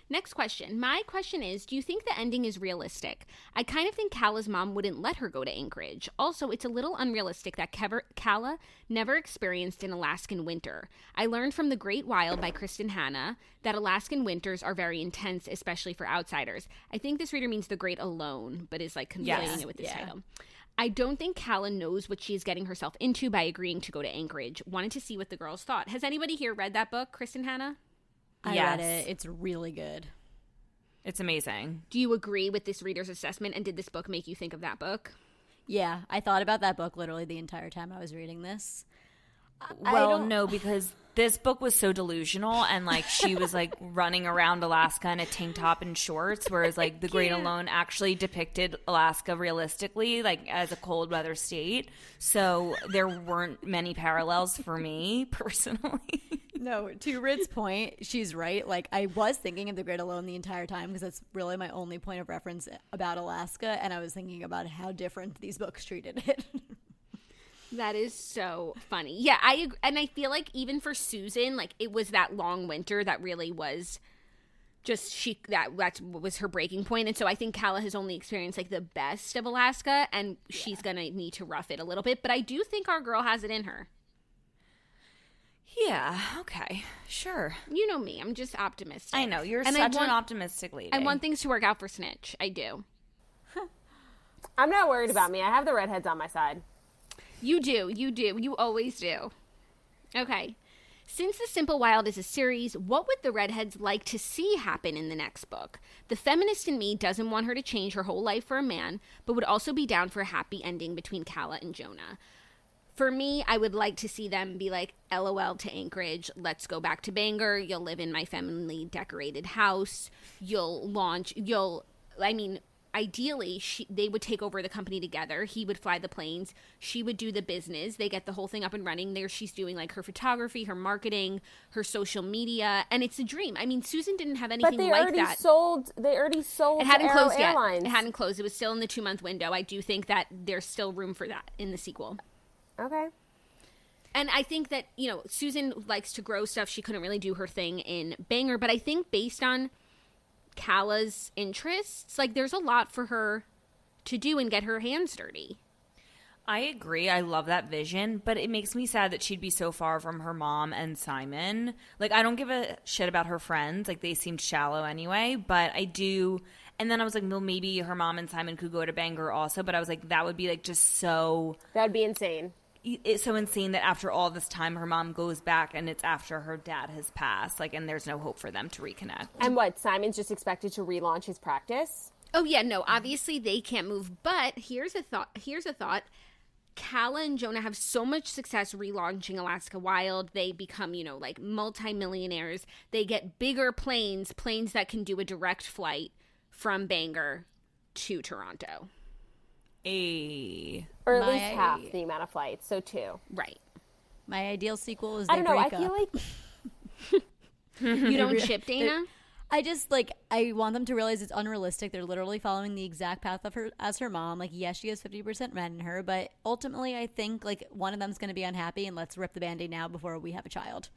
Next question. My question is, do you think the ending is realistic? I kind of think Calla's mom wouldn't let her go to Anchorage. Also, it's a little unrealistic that Kever- Calla never experienced an Alaskan winter. I learned from The Great Wild by Kristen Hanna that Alaskan winters are very intense, especially for outsiders. I think this reader means The Great Alone, but is like conflating Yes. it with this Yeah. title. I don't think Calla knows what she's getting herself into by agreeing to go to Anchorage. Wanted to see what the girls thought. Has anybody here read that book, Kristen Hanna? I Yes. read it. It's really good. It's amazing. Do you agree with this reader's assessment, and did this book make you think of that book? Yeah, I thought about that book literally the entire time I was reading this. Well, no, because this book was so delusional, and like she was like running around Alaska in a tank top and shorts, whereas like The Great Alone actually depicted Alaska realistically, like as a cold weather state. So there weren't many parallels for me personally. No, to Rit's point, she's right. Like, I was thinking of The Great Alone the entire time because that's really my only point of reference about Alaska, and I was thinking about how different these books treated it. That is so funny. Yeah, I ag- and I feel like even for Susan, like it was that long winter that really was just she that that was her breaking point. And so I think Calla has only experienced like the best of Alaska, and she's gonna need to rough it a little bit. But I do think our girl has it in her. Yeah, okay, sure. You know me, I'm just optimistic. I know, you're And I such want- an optimistic lady. I want things to work out for Snitch. I do. I'm not worried about me. I have the redheads on my side. You do. You do. You always do. Okay. Since The Simple Wild is a series, what would the redheads like to see happen in the next book? The feminist in me doesn't want her to change her whole life for a man, but would also be down for a happy ending between Calla and Jonah. For me, I would like to see them be like, LOL to Anchorage, let's go back to Bangor, you'll live in my femininely decorated house, you'll launch, you'll, I mean, ideally, she, they would take over the company together. He would fly the planes. She would do the business. They get the whole thing up and running. There she's doing like her photography, her marketing, her social media, and it's a dream. I mean, Susan didn't have anything But they like already that. sold. They already sold. It hadn't to Arrow closed yet. Airlines. It hadn't closed. It was still in the two-month window. I do think that there's still room for that in the sequel. Okay. And I think that, you know, Susan likes to grow stuff. She couldn't really do her thing in Bangor, but I think based on Calla's interests, like there's a lot for her to do and get her hands dirty. I agree. I love that vision, but it makes me sad that she'd be so far from her mom and Simon. Like, I don't give a shit about her friends. Like, they seemed shallow anyway, but I do. And then I was like, well, maybe her mom and Simon could go to Bangor also, but I was like, that would be like just so... That would be insane. It's so insane that after all this time, her mom goes back and it's after her dad has passed. Like, and there's no hope for them to reconnect. And what? Simon's just expected to relaunch his practice? Oh, yeah, no, obviously they can't move. But here's a thought. Here's a thought. Calla and Jonah have so much success relaunching Alaska Wild. They become, you know, like multimillionaires. They get bigger planes, planes that can do a direct flight from Bangor to Toronto. A... Or at My- least half the amount of flights, so two. Right. My ideal sequel is I they don't know. I break feel up. like You don't ship Dana? I just like I want them to realize it's unrealistic. They're literally following the exact path of her as her mom. Like, yes, she has fifty percent red in her, but ultimately, I think like one of them's going to be unhappy, and let's rip the band-aid now before we have a child.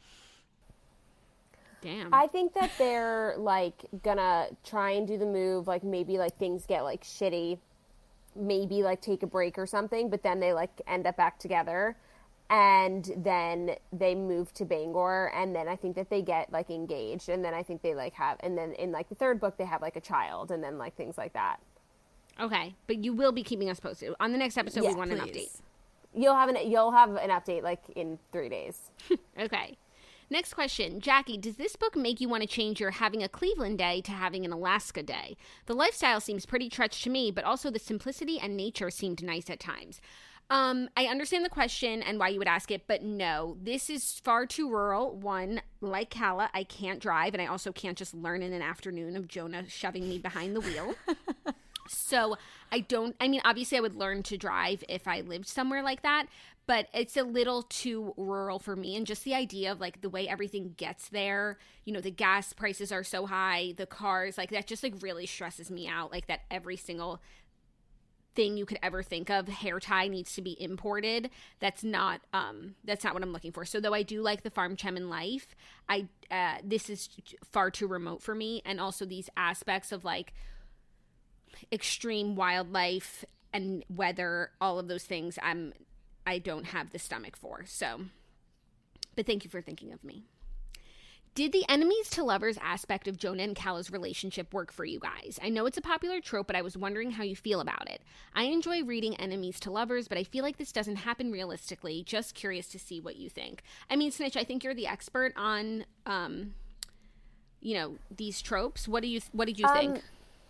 Damn. I think that they're like gonna try and do the move. Like maybe like things get like shitty, maybe like take a break or something. But then they like end up back together, and then they move to Bangor, and then I think that they get like engaged, and then I think they like have, and then in like the third book they have like a child, and then like things like that. Okay, but you will be keeping us posted. On the next episode, we Yeah, want an please. update. You'll have an you'll have an update like in three days. Okay. Next question. Jackie, does this book make you want to change your having a Cleveland day to having an Alaska day? The lifestyle seems pretty trudge to me, but also the simplicity and nature seemed nice at times. Um, I understand the question and why you would ask it, but no, this is far too rural. One, like Calla, I can't drive, and I also can't just learn in an afternoon of Jonah shoving me behind the wheel. So I don't, I mean, obviously I would learn to drive if I lived somewhere like that, but it's a little too rural for me. And just the idea of like the way everything gets there, you know, the gas prices are so high, the cars, like that just like really stresses me out. Like that every single thing you could ever think of. Hair tie needs to be imported. That's not um that's not what I'm looking for. So though I do like the farm Chemin life, I uh this is far too remote for me. And also these aspects of like extreme wildlife and weather, all of those things, I'm I don't have the stomach for. So, but thank you for thinking of me. Did the enemies to lovers aspect of Jonah and Calla's relationship work for you guys? I know it's a popular trope, but I was wondering how you feel about it. I enjoy reading enemies to lovers, but I feel like this doesn't happen realistically. Just curious to see what you think. I mean, Snitch, I think you're the expert on, um, you know, these tropes. What do you What did you um, think?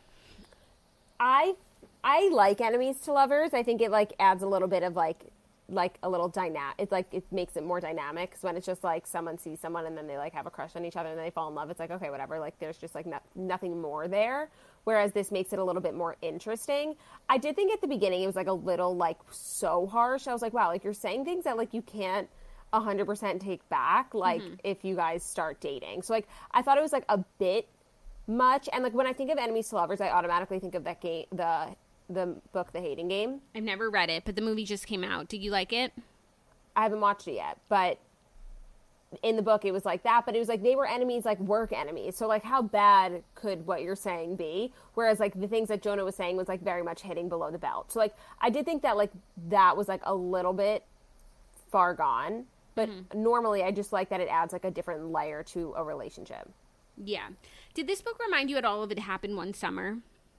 I I like enemies to lovers. I think it like adds a little bit of like. like a little dynamic. It's like it makes it more dynamic. Because when it's just like someone sees someone and then they like have a crush on each other and then they fall in love, it's like, okay, whatever, like there's just like no, nothing more there, whereas this makes it a little bit more interesting. I did think at the beginning it was like a little like so harsh. I was like, wow, like you're saying things that like you can't one hundred percent take back, like mm-hmm. if you guys start dating. So like I thought it was like a bit much. And like when I think of enemies to lovers, I automatically think of that game, the the book The Hating Game. I've never read it, but the movie just came out. Did you like it? I haven't watched it yet, but in the book it was like that, but it was like they were enemies, like work enemies. So like how bad could what you're saying be? Whereas like the things that Jonah was saying was like very much hitting below the belt. So like I did think that like that was like a little bit far gone, but mm-hmm. normally I just like that it adds like a different layer to a relationship. Yeah. Did this book remind you at all of It Happened One Summer?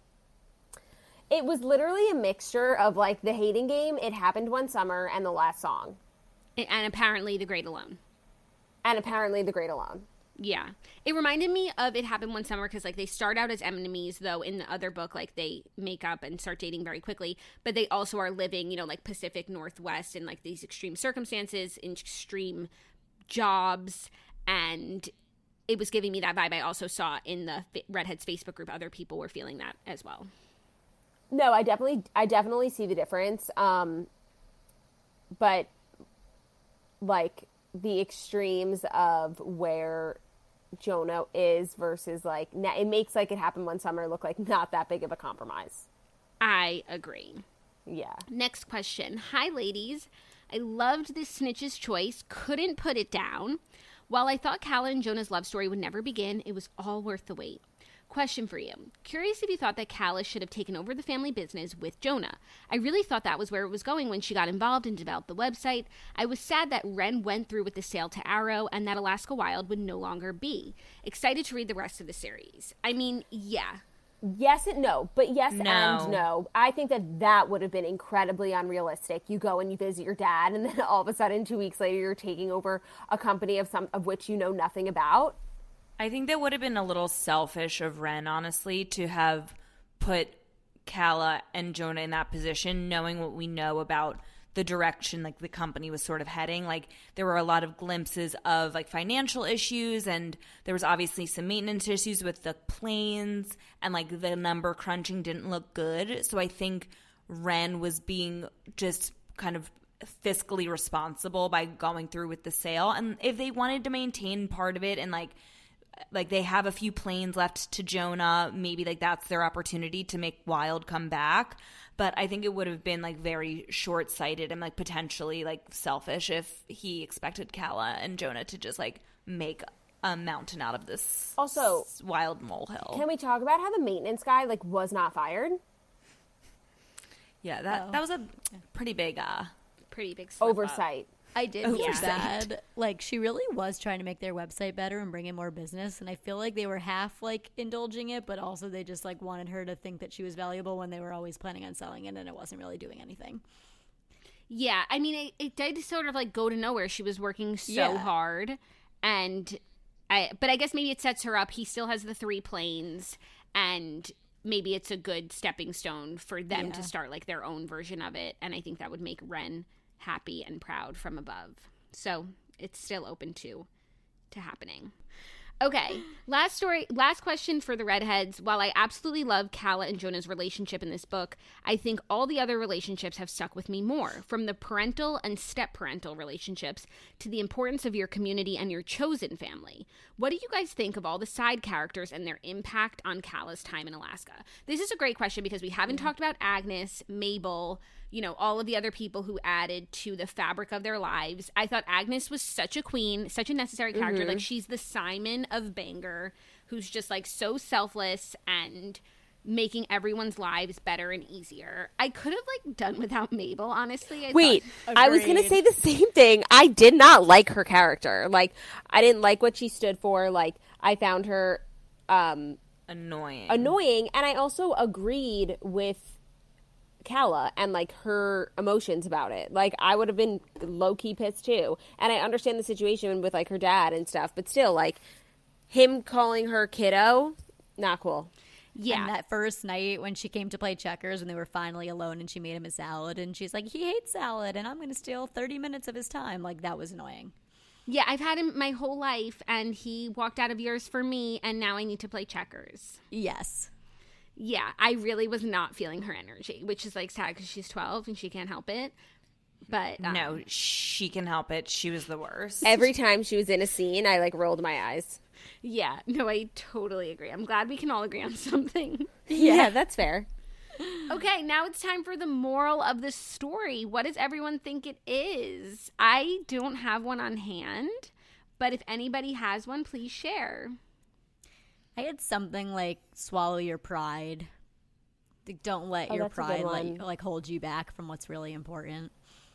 It was literally a mixture of, like, The Hating Game, It Happened One Summer, and The Last Song. And apparently The Great Alone. And apparently The Great Alone. Yeah. It reminded me of It Happened One Summer because, like, they start out as enemies, though in the other book, like, they make up and start dating very quickly. But they also are living, you know, like, Pacific Northwest in, like, these extreme circumstances, in extreme jobs. And it was giving me that vibe. I also saw in the Redheads Facebook group, other people were feeling that as well. No, I definitely, I definitely see the difference. Um, but like the extremes of where Jonah is versus like, it makes like It Happened One Summer look like not that big of a compromise. I agree. Yeah. Next question. Hi, ladies. I loved this Snitch's choice. Couldn't put it down. While I thought Calla and Jonah's love story would never begin, it was all worth the wait. Question for you. Curious if you thought that Calla should have taken over the family business with Jonah. I really thought that was where it was going when she got involved and developed the website. I was sad that Ren went through with the sale to Arrow and that Alaska Wild would no longer be. Excited to read the rest of the series. I mean, yeah. Yes and no, but yes no. and no. I think that that would have been incredibly unrealistic. You go and you visit your dad, and then all of a sudden, two weeks later, you're taking over a company of some of which you know nothing about. I think that would have been a little selfish of Ren, honestly, to have put Calla and Jonah in that position, knowing what we know about the direction like the company was sort of heading. Like there were a lot of glimpses of like financial issues, and there was obviously some maintenance issues with the planes, and like the number crunching didn't look good. So I think Ren was being just kind of fiscally responsible by going through with the sale. And if they wanted to maintain part of it and like like they have a few planes left to Jonah, maybe like that's their opportunity to make Wild come back. But I think it would have been like very short-sighted and like potentially like selfish if he expected Calla and Jonah to just like make a mountain out of this also wild molehill. Can we talk about how the maintenance guy like was not fired? Yeah, that oh. that was a pretty big uh pretty big slip oversight. Up. I did feel Oversight. bad. Like, she really was trying to make their website better and bring in more business. And I feel like they were half, like, indulging it, but also they just, like, wanted her to think that she was valuable when they were always planning on selling it and it wasn't really doing anything. Yeah, I mean, it, it did sort of, like, go to nowhere. She was working so Yeah. hard. And, I, but I guess maybe it sets her up. He still has the three planes, and maybe it's a good stepping stone for them Yeah. to start, like, their own version of it. And I think that would make Ren happy and proud from above. So it's still open to to happening. Okay, last story, last question for the redheads. While I absolutely love Calla and Jonah's relationship in this book, I think all the other relationships have stuck with me more, from the parental and step-parental relationships to the importance of your community and your chosen family. What do you guys think of all the side characters and their impact on Calla's time in Alaska? This is a great question because we haven't mm-hmm. talked about Agnes, Mabel, you know, all of the other people who added to the fabric of their lives. I thought Agnes was such a queen, such a necessary character. Mm-hmm. Like, she's the Simon of Bangor, who's just, like, so selfless and making everyone's lives better and easier. I could have, like, done without Mabel, honestly. I Wait, thought, I was going to say the same thing. I did not like her character. Like, I didn't like what she stood for. Like, I found her um, annoying. Annoying. And I also agreed with Calla and like her emotions about it. Like, I would have been low-key pissed too. And I understand the situation with like her dad and stuff, but still, like, him calling her kiddo, not cool. Yeah. And that first night when she came to play checkers and they were finally alone and she made him a salad and she's like, he hates salad and I'm going to steal thirty minutes of his time. Like, that was annoying. Yeah, I've had him my whole life and he walked out of yours for me and now I need to play checkers. Yes. Yeah, I really was not feeling her energy, which is, like, sad because she's twelve and she can't help it. But um, no, she can help it. She was the worst. Every time she was in a scene, I, like, rolled my eyes. Yeah, no, I totally agree. I'm glad we can all agree on something. Yeah, yeah, that's fair. Okay, now it's time for the moral of the story. What does everyone think it is? I don't have one on hand, but if anybody has one, please share. I had something like swallow your pride. Like, don't let oh, your pride like, one. like hold you back from what's really important.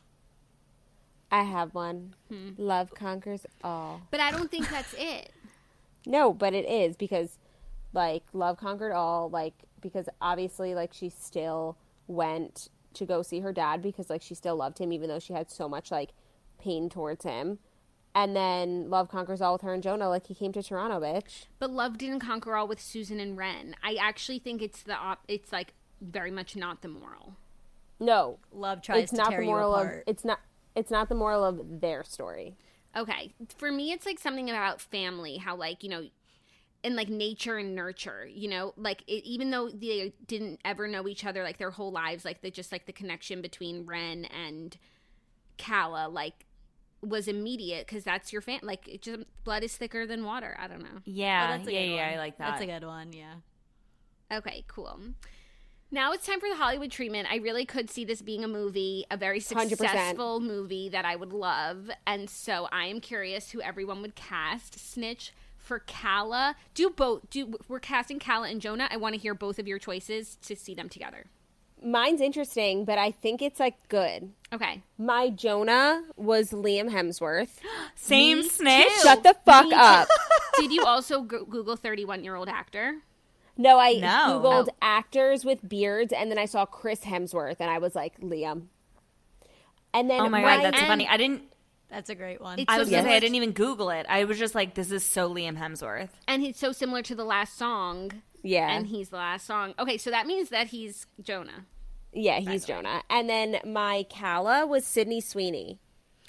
I have one. Hmm. Love conquers all. But I don't think that's it. No, but it is because, like, love conquered all. Like, because obviously, like, she still went to go see her dad because, like, she still loved him even though she had so much, like, pain towards him. And then love conquers all with her and Jonah. Like, he came to Toronto, bitch. But love didn't conquer all with Susan and Ren. I actually think it's the op- it's like very much not the moral. No, love tries it's to not tear the moral you apart. Of, it's not. It's not the moral of their story. Okay, for me, it's like something about family. How, like, you know, and like nature and nurture. You know, like it, even though they didn't ever know each other like their whole lives, like the just like the connection between Ren and Calla, like, was immediate because that's your fan. Like, it just blood is thicker than water. I don't know. Yeah, oh, that's a yeah, good yeah. one. I like that. That's a good one. Yeah. Okay, cool. Now it's time for the Hollywood treatment. I really could see this being a movie, a very successful one hundred percent movie that I would love, and so I am curious who everyone would cast. Snitch for Calla. Do both. Do we're casting Calla and Jonah. I want to hear both of your choices to see them together. Mine's interesting, but I think it's, like, good. Okay. My Jonah was Liam Hemsworth. Same Me snitch. too. Shut the fuck Me up. Did you also go- Google thirty-one-year-old actor? No, I No. Googled Oh. actors with beards, and then I saw Chris Hemsworth, and I was like, Liam. And then Oh my my, god, that's and- funny. I didn't. That's a great one. It's I so was gonna similar say I to- didn't even Google it. I was just like, this is so Liam Hemsworth. And he's so similar to the last song. Yeah. And he's the last song. Okay, so that means that he's Jonah. Yeah, he's Jonah. And then my Calla was Sydney Sweeney.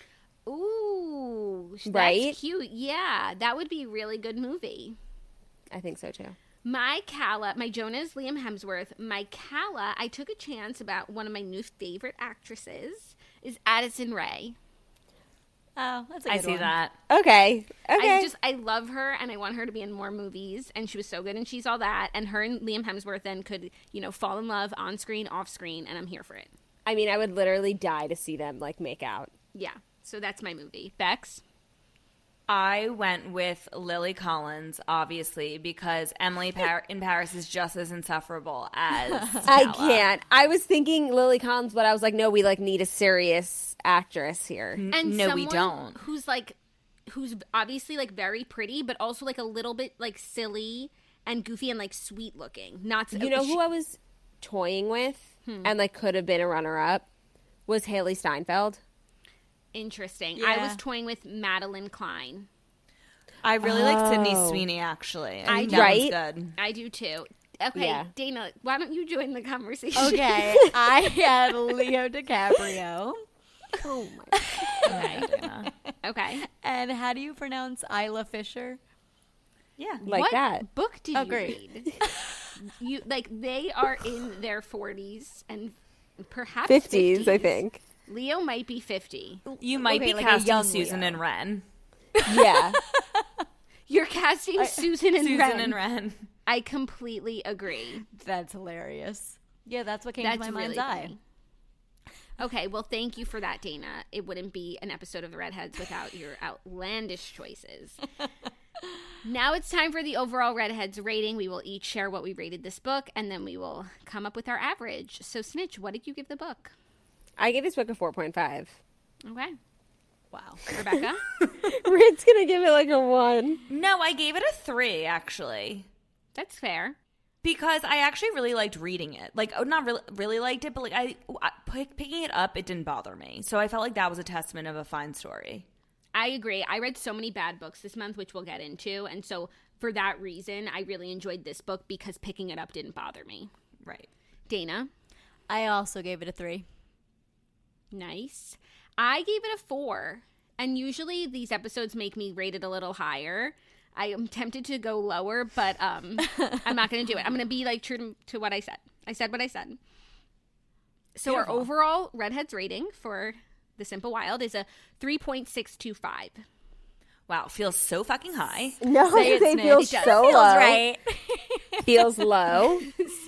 Ooh, that's Right? cute. Yeah, that would be a really good movie. I think so, too. My Calla, my Jonah is Liam Hemsworth. My Calla, I took a chance about one of my new favorite actresses, is Addison Rae. oh, that's a good I see one. that. Okay. Okay. I just, I love her, and I want her to be in more movies, and she was so good, and she's all that, and her and Liam Hemsworth then could, you know, fall in love on screen, off screen, and I'm here for it. I mean, I would literally die to see them, like, make out. Yeah, so that's my movie. Bex? I went with Lily Collins, obviously, because Emily Par- in Paris is just as insufferable as I Calla. can't. I was thinking Lily Collins, but I was like, no, we, like, need a serious actress here. And no, we someone don't. Who's like, who's obviously like very pretty, but also like a little bit like silly and goofy and like sweet looking. Not You know who I was toying with Hmm. and, like, could have been a runner-up was Haley Steinfeld. interesting. I was Yeah. toying with Madeline Klein. I really like Sydney Oh. Sweeney, actually. I I do. that Right? one's good. I do too. Okay, Yeah. Dana, why don't you join the conversation? Okay, I had Leo DiCaprio. Oh, my God. Okay. Okay. And how do you pronounce Isla Fisher? Yeah. like what that. book did Oh, you great. read? You like they are in their forties and perhaps fifties, I fifties. think. Leo might be fifty. You might Okay, be like a casting young Susan Leo. and Ren. Yeah. You're casting Susan and Susan Ren. and Ren. I completely agree. That's hilarious. Yeah, that's what came That's to my mind's really eye. funny. Okay, well, thank you for that, Dana. It wouldn't be an episode of The Redheads without your outlandish choices. Now it's time for the overall Redheads rating. We will each share what we rated this book, and then we will come up with our average. So, Snitch, what did you give the book? I gave this book a four point five. Okay. Wow. Rebecca? Rit's going to give it like a one. No, I gave it a three, actually. That's fair. Because I actually really liked reading it. Like, oh, not really, really liked it, but like I, I pick, picking it up, it didn't bother me. So I felt like that was a testament of a fine story. I agree. I read so many bad books this month, which we'll get into. And so for that reason, I really enjoyed this book because picking it up didn't bother me. Right. Dana? I also gave it a three. Nice. I gave it a four. And usually these episodes make me rate it a little higher. I am tempted to go lower, but um, I'm not going to do it. I'm going to be like true to, to what I said. I said what I said. So Beautiful. our overall Redheads rating for The Simple Wild is a three point six two five. Wow, feels so fucking high. No, Say it, they Snitch. feel It so does. low. Feels right. Feels low.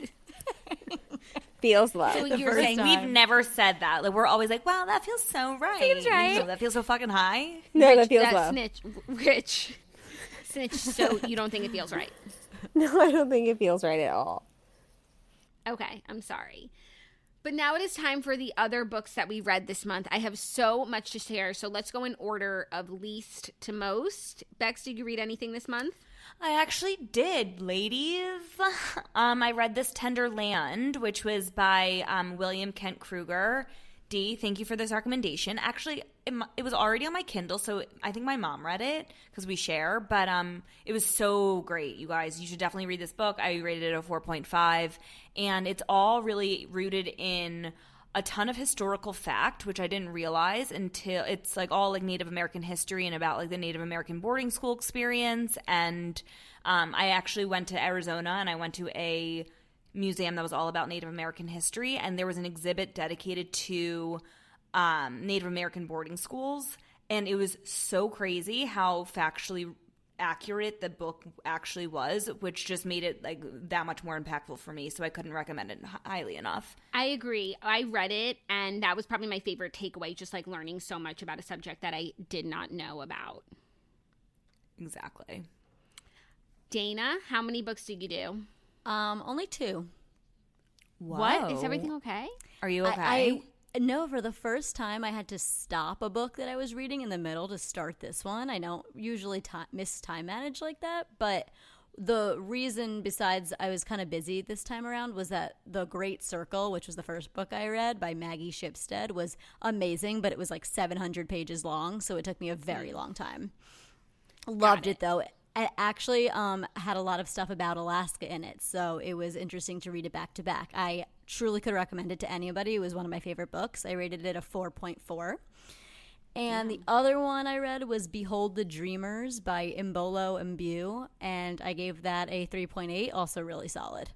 Feels low. So you're first saying time. We've never said that. Like, we're always like, wow, that feels so right. Feels right. No, that feels so fucking high. No, that feels that low. snitch, Rich. Snitch, so you don't think it feels right. No, I don't think it feels right at all. Okay, I'm sorry. But now it is time for the other books that we read this month. I have so much to share, so let's go in order of least to most. Bex, did you read anything this month? I actually did, ladies. Um, I read This Tender Land, which was by um, William Kent Kruger. D, thank you for this recommendation. Actually, it, it was already on my Kindle, so I think my mom read it because we share. But um, it was so great, you guys. You should definitely read this book. I rated it a four point five, and it's all really rooted in a ton of historical fact, which I didn't realize until it's like all like Native American history and about like the Native American boarding school experience. And um, I actually went to Arizona and I went to a museum that was all about Native American history, and there was an exhibit dedicated to um, Native American boarding schools, and it was so crazy how factually accurate the book actually was, which just made it like that much more impactful for me, so I couldn't recommend it highly enough. I agree. I read it, and that was probably my favorite takeaway, just like learning so much about a subject that I did not know about. Exactly. Dana, how many books did you do? Um, only two. What? Is everything okay? Are you okay? I, I no, for the first time, I had to stop a book that I was reading in the middle to start this one. I don't usually ti miss time manage like that, but the reason, besides I was kind of busy this time around, was that The Great Circle, which was the first book I read by Maggie Shipstead, was amazing, but it was like seven hundred pages long, so it took me a very long time. Loved it. it though. It actually um, had a lot of stuff about Alaska in it, so it was interesting to read it back to back. I truly could recommend it to anybody. It was one of my favorite books. I rated it a four point four. And the other one I read was Behold the Dreamers by Imbolo Mbu, and I gave that a three point eight, also really solid.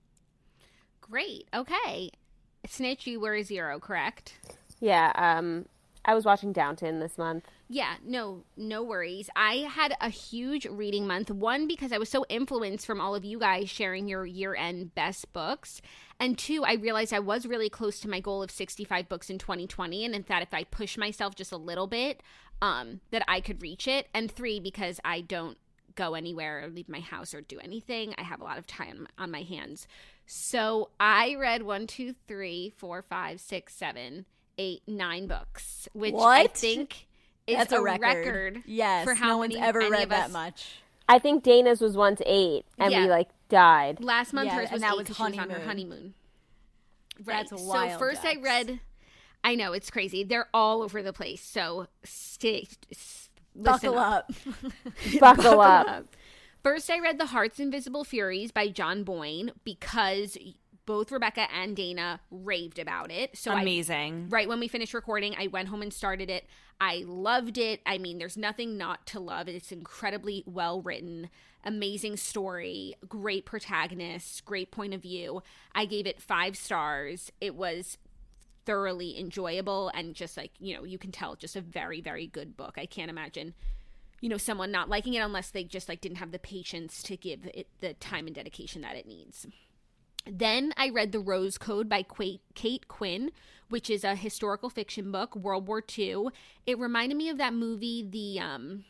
Great. Okay. Snitch, you were a zero, correct? Yeah, um, I was watching Downton this month. Yeah, no, no worries. I had a huge reading month. One, because I was so influenced from all of you guys sharing your year-end best books. And two, I realized I was really close to my goal of sixty-five books in twenty twenty. And that if I push myself just a little bit, um, that I could reach it. And three, because I don't go anywhere or leave my house or do anything. I have a lot of time on my hands. So I read one, two, three, four, five, six, seven, eight, nine books, which What? I think... It's That's a a record. record. Yes, for how no one's many, ever any read of that us- much. I think Dana's was once eight, and Yeah. we like died. Last month Yeah, hers and was that eight was 'cause she was on her honeymoon. honeymoon. Right. That's So wild, first I Jax. read, I know, it's crazy. They're all over the place. So stay, s- listen Buckle up. Buckle up. First I read The Heart's Invisible Furies by John Boyne because both Rebecca and Dana raved about it. So Amazing. I, right when we finished recording, I went home and started it. I loved it. I mean, there's nothing not to love. It's incredibly well written, amazing story, great protagonist, great point of view. I gave it five stars. It was thoroughly enjoyable and just like, you know, you can tell just a very, very good book. I can't imagine, you know, someone not liking it unless they just like didn't have the patience to give it the time and dedication that it needs. Then I read The Rose Code by Kate Quinn, which is a historical fiction book, World War Two. It reminded me of that movie, The um,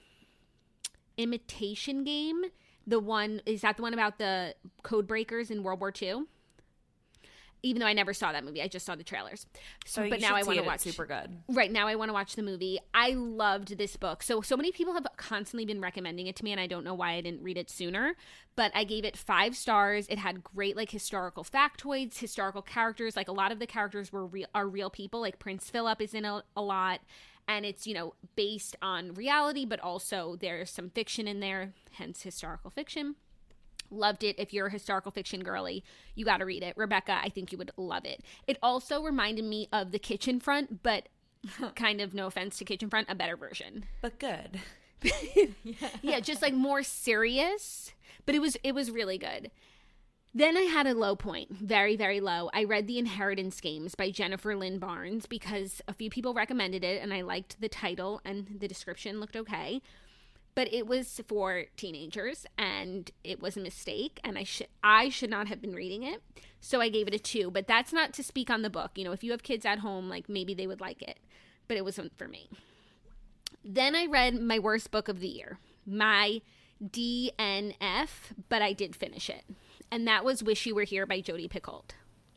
Imitation Game. The one, is that the one about the code breakers in World War Two? Even though I never saw that movie, I just saw the trailers. So, So but you now should I want see to it. watch. It's super good. Right now, I want to watch the movie. I loved this book. So, so many people have constantly been recommending it to me, and I don't know why I didn't read it sooner. But I gave it five stars. It had great like historical factoids, historical characters. Like a lot of the characters were real, are real people. Like Prince Philip is in a, a lot, and it's, you know, based on reality, but also there's some fiction in there. Hence, historical fiction. Loved it. If you're a historical fiction girly, you got to read it. Rebecca, I think you would love it. It also reminded me of The Kitchen Front, but kind of, no offense to Kitchen Front, a better version. But good. yeah. yeah, just like more serious, but it was it was really good. Then I had a low point, very, very low. I read The Inheritance Games by Jennifer Lynn Barnes because a few people recommended it, and I liked the title and the description looked okay. But it was for teenagers, and it was a mistake, and I should I should not have been reading it. So I gave it a two. But that's not to speak on the book. You know, if you have kids at home, like maybe they would like it. But it wasn't for me. Then I read my worst book of the year, my D N F, but I did finish it. And that was Wish You Were Here by Jodi Picoult.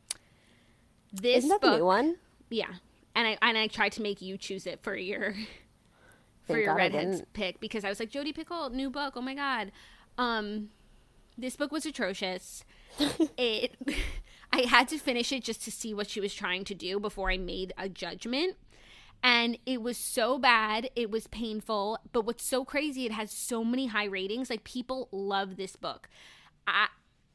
This Isn't that book, the new one? Yeah. And I and I tried to make you choose it for your... for Thank your God I redheads didn't. pick, because I was like, Jodi Picoult, new book, oh my god. Um this book was atrocious. it I had to finish it just to see what she was trying to do before I made a judgment, and it was so bad, it was painful. But what's so crazy, it has so many high ratings. Like, people love this book. I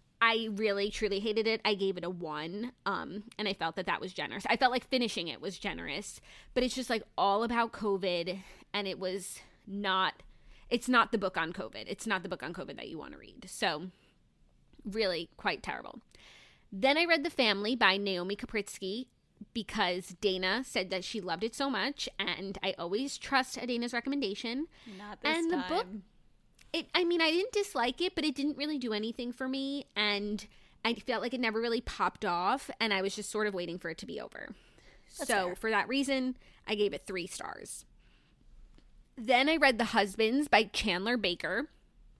I really truly hated it. I gave it a one, um, and I felt that that was generous. I felt like finishing it was generous, but it's just like all about COVID, and it was not, it's not the book on COVID. It's not the book on COVID that you want to read. So really quite terrible. Then I read The Family by Naomi Kapritsky because Dana said that she loved it so much, and I always trust Dana's recommendation. Not this and time. the book, It, I mean, I didn't dislike it, but it didn't really do anything for me, and I felt like it never really popped off, and I was just sort of waiting for it to be over. That's so fair. for that reason, I gave it three stars. Then I read The Husbands by Chandler Baker,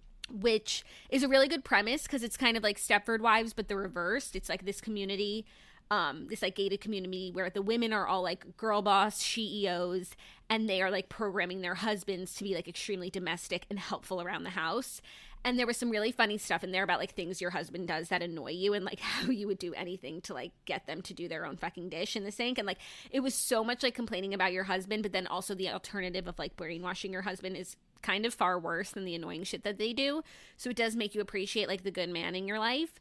which is a really good premise because it's kind of like Stepford Wives, but the reversed. It's like this community, um, this like gated community where the women are all like girl boss C E Os, and they are like programming their husbands to be like extremely domestic and helpful around the house. And there was some really funny stuff in there about like things your husband does that annoy you, and like how you would do anything to like get them to do their own fucking dish in the sink. And like it was so much like complaining about your husband, but then also the alternative of like brainwashing your husband is kind of far worse than the annoying shit that they do. So it does make you appreciate like the good man in your life.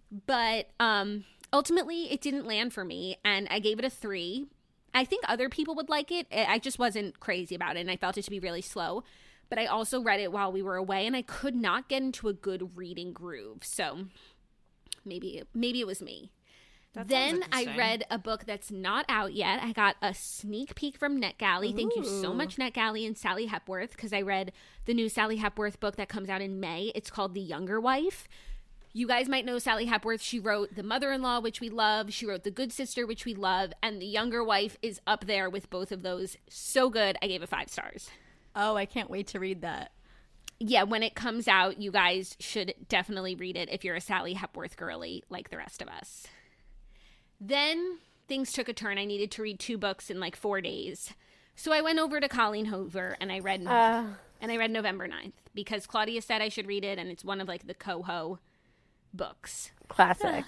But um ultimately it didn't land for me, and I gave it a three. I think other people would like it. I just wasn't crazy about it, and I felt it to be really slow. But I also read it while we were away, and I could not get into a good reading groove. So maybe maybe it was me. That sounds Then I interesting. read a book that's not out yet. I got a sneak peek from NetGalley. Thank you so much, NetGalley and Sally Hepworth, because I read the new Sally Hepworth book that comes out in May. It's called The Younger Wife. You guys might know Sally Hepworth. She wrote The Mother-in-Law, which we love. She wrote The Good Sister, which we love. And The Younger Wife is up there with both of those. So good. I gave it five stars. Oh, I can't wait to read that. Yeah, when it comes out, you guys should definitely read it if you're a Sally Hepworth girly like the rest of us. Then things took a turn. I needed to read two books in like four days. So I went over to Colleen Hoover and I read Uh. and I read November ninth because Claudia said I should read it, and it's one of like the Coho books. Classics.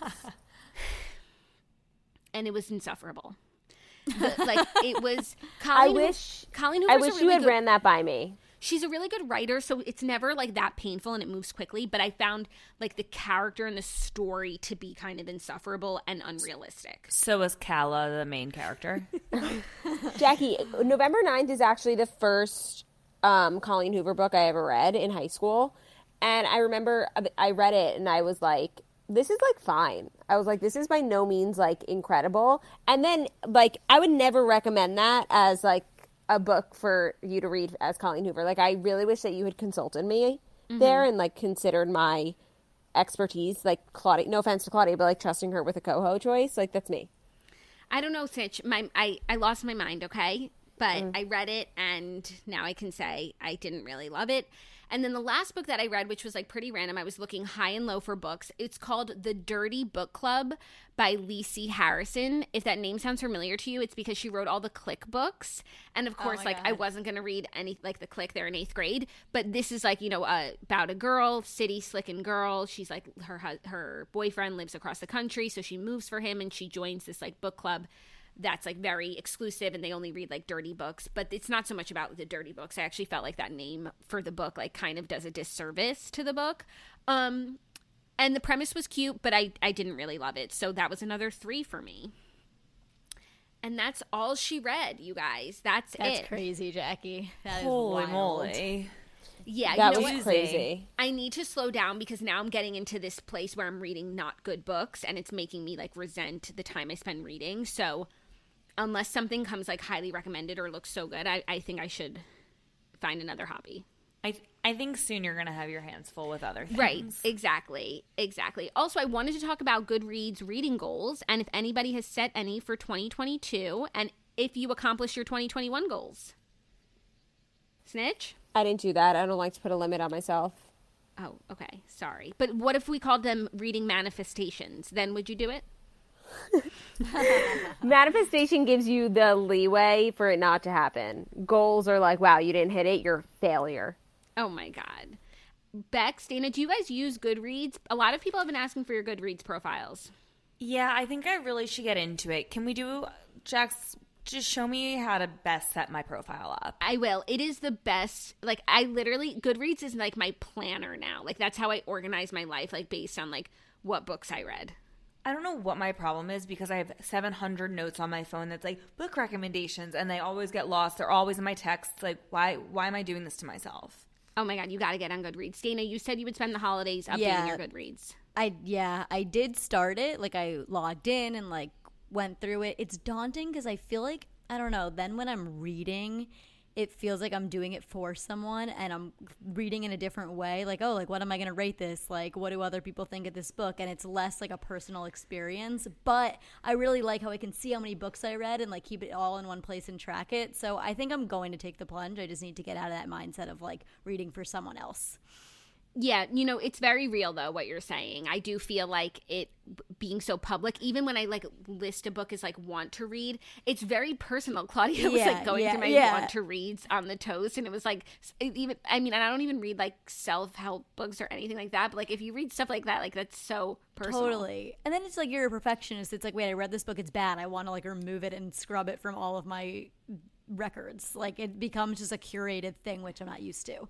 And it was insufferable. The- like it was I Colleen Ho- wish Colleen I Hoover's wish a you really had good- ran that by me. she's a really good writer, so it's never like that painful and it moves quickly, but I found like the character and the story to be kind of insufferable and unrealistic. So was Calla the main character? Jackie, November ninth is actually the first um, Colleen Hoover book I ever read in high school. And I remember I read it and I was like, this is like fine. I was like, this is by no means like incredible. And then like, I would never recommend that as like a book for you to read as Colleen Hoover. Like, I really wish that you had consulted me mm-hmm. there and like considered my expertise. Like Claudia, no offense to Claudia, but like trusting her with a coho choice. Like, that's me. I don't know, Snitch. My, I, I lost my mind, okay? But Mm. I read it, and now I can say I didn't really love it. And then the last book that I read, which was like pretty random, I was looking high and low for books. It's called The Dirty Book Club by Lisi Harrison. If that name sounds familiar to you, it's because she wrote all the Click books. And of course, my like God. I wasn't going to read any like the Click. They're in eighth grade. But this is like, you know, uh, about a girl, city slicking girl. She's like, her hu- her boyfriend lives across the country, so she moves for him and she joins this like book club that's like very exclusive, and they only read like dirty books. But it's not so much about the dirty books. I actually felt like that name for the book like kind of does a disservice to the book. Um, and the premise was cute, but I, I didn't really love it. So that was another three for me. And that's all she read, you guys. That's, That's it. crazy, Jackie. That is Holy wild. moly. Yeah, That you know was what? crazy. I need to slow down because now I'm getting into this place where I'm reading not good books, and it's making me like resent the time I spend reading. So unless something comes like highly recommended or looks so good, I, I think I should find another hobby. I I think soon you're going to have your hands full with other things. Right, exactly, exactly. Also, I wanted to talk about Goodreads reading goals, and if anybody has set any for twenty twenty-two, and if you accomplish your twenty twenty-one goals. Snitch? I didn't do that. I don't like to put a limit on myself. Oh, okay, sorry. But what if we called them reading manifestations? Then would you do it? Manifestation gives you the leeway for it not to happen. Goals are like, wow, you didn't hit it, you're a failure. Oh my God. Bex, Dana, do you guys use Goodreads? A lot of people have been asking for your Goodreads profiles. Yeah, I think I really should get into it. Can we do, Jax, just show me how to best set my profile up? I will. It is the best. Like, I literally, Goodreads is like my planner now. Like, that's how I organize my life, like, based on, like, what books I read. I don't know what my problem is because I have seven hundred notes on my phone that's like book recommendations, and they always get lost. They're always in my texts. Like, why why am I doing this to myself? Oh my God, you got to get on Goodreads. Dana, you said you would spend the holidays updating Yeah. your Goodreads. I yeah, I did start it. Like I logged in and like went through it. It's daunting because I feel like I don't know. Then when I'm reading, it feels like I'm doing it for someone and I'm reading in a different way. Like, oh, like what am I going to rate this? Like, what do other people think of this book? And it's less like a personal experience. But I really like how I can see how many books I read and like keep it all in one place and track it. So I think I'm going to take the plunge. I just need to get out of that mindset of like reading for someone else. Yeah, you know, it's very real, though, what you're saying. I do feel like it being so public, even when I, like, list a book as, like, want to read, it's very personal. Claudia was, Yeah, like, going yeah, through my yeah. want to reads on the toast, and it was, like, it even, I mean, I don't even read, like, self-help books or anything like that, but, like, if you read stuff like that, like, that's so personal. Totally. And then it's like you're a perfectionist. It's like, wait, I read this book, it's bad. I want to, like, remove it and scrub it from all of my records. Like, it becomes just a curated thing, which I'm not used to.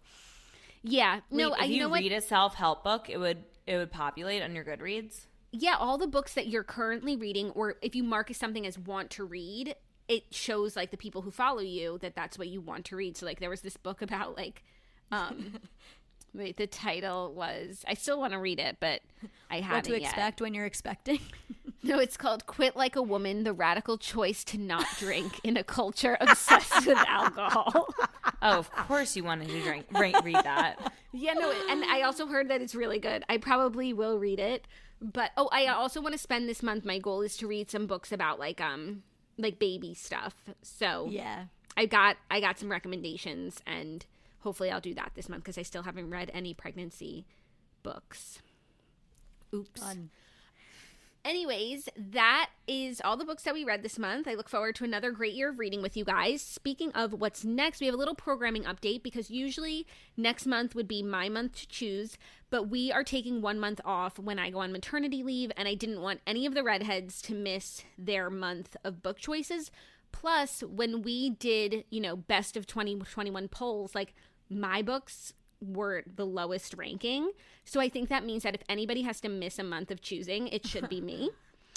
Yeah. No, Wait, I, if you you know what? read a self-help book, it would it would populate on your Goodreads. Yeah, all the books that you're currently reading, or if you mark something as want to read, it shows like the people who follow you that that's what you want to read. So like there was this book about like, um, wait, the title was, I still want to read it, but I haven't What to yet. expect when you're expecting. No, it's called Quit Like a Woman, The Radical Choice to Not Drink in a Culture Obsessed with Alcohol. Oh, of course you wanted to drink read, read that. Yeah, no, and I also heard that it's really good. I probably will read it. But oh, I also want to spend this month. My goal is to read some books about like um like baby stuff. So Yeah. I got I got some recommendations, and hopefully I'll do that this month because I still haven't read any pregnancy books. Oops. Fun. Anyways, that is all the books that we read this month. I look forward to another great year of reading with you guys. Speaking of what's next, we have a little programming update because usually next month would be my month to choose, but we are taking one month off when I go on maternity leave, and I didn't want any of the redheads to miss their month of book choices. Plus, when we did, you know, best of twenty twenty-one polls, like my books were the lowest ranking. So I think that means that if anybody has to miss a month of choosing, it should be me.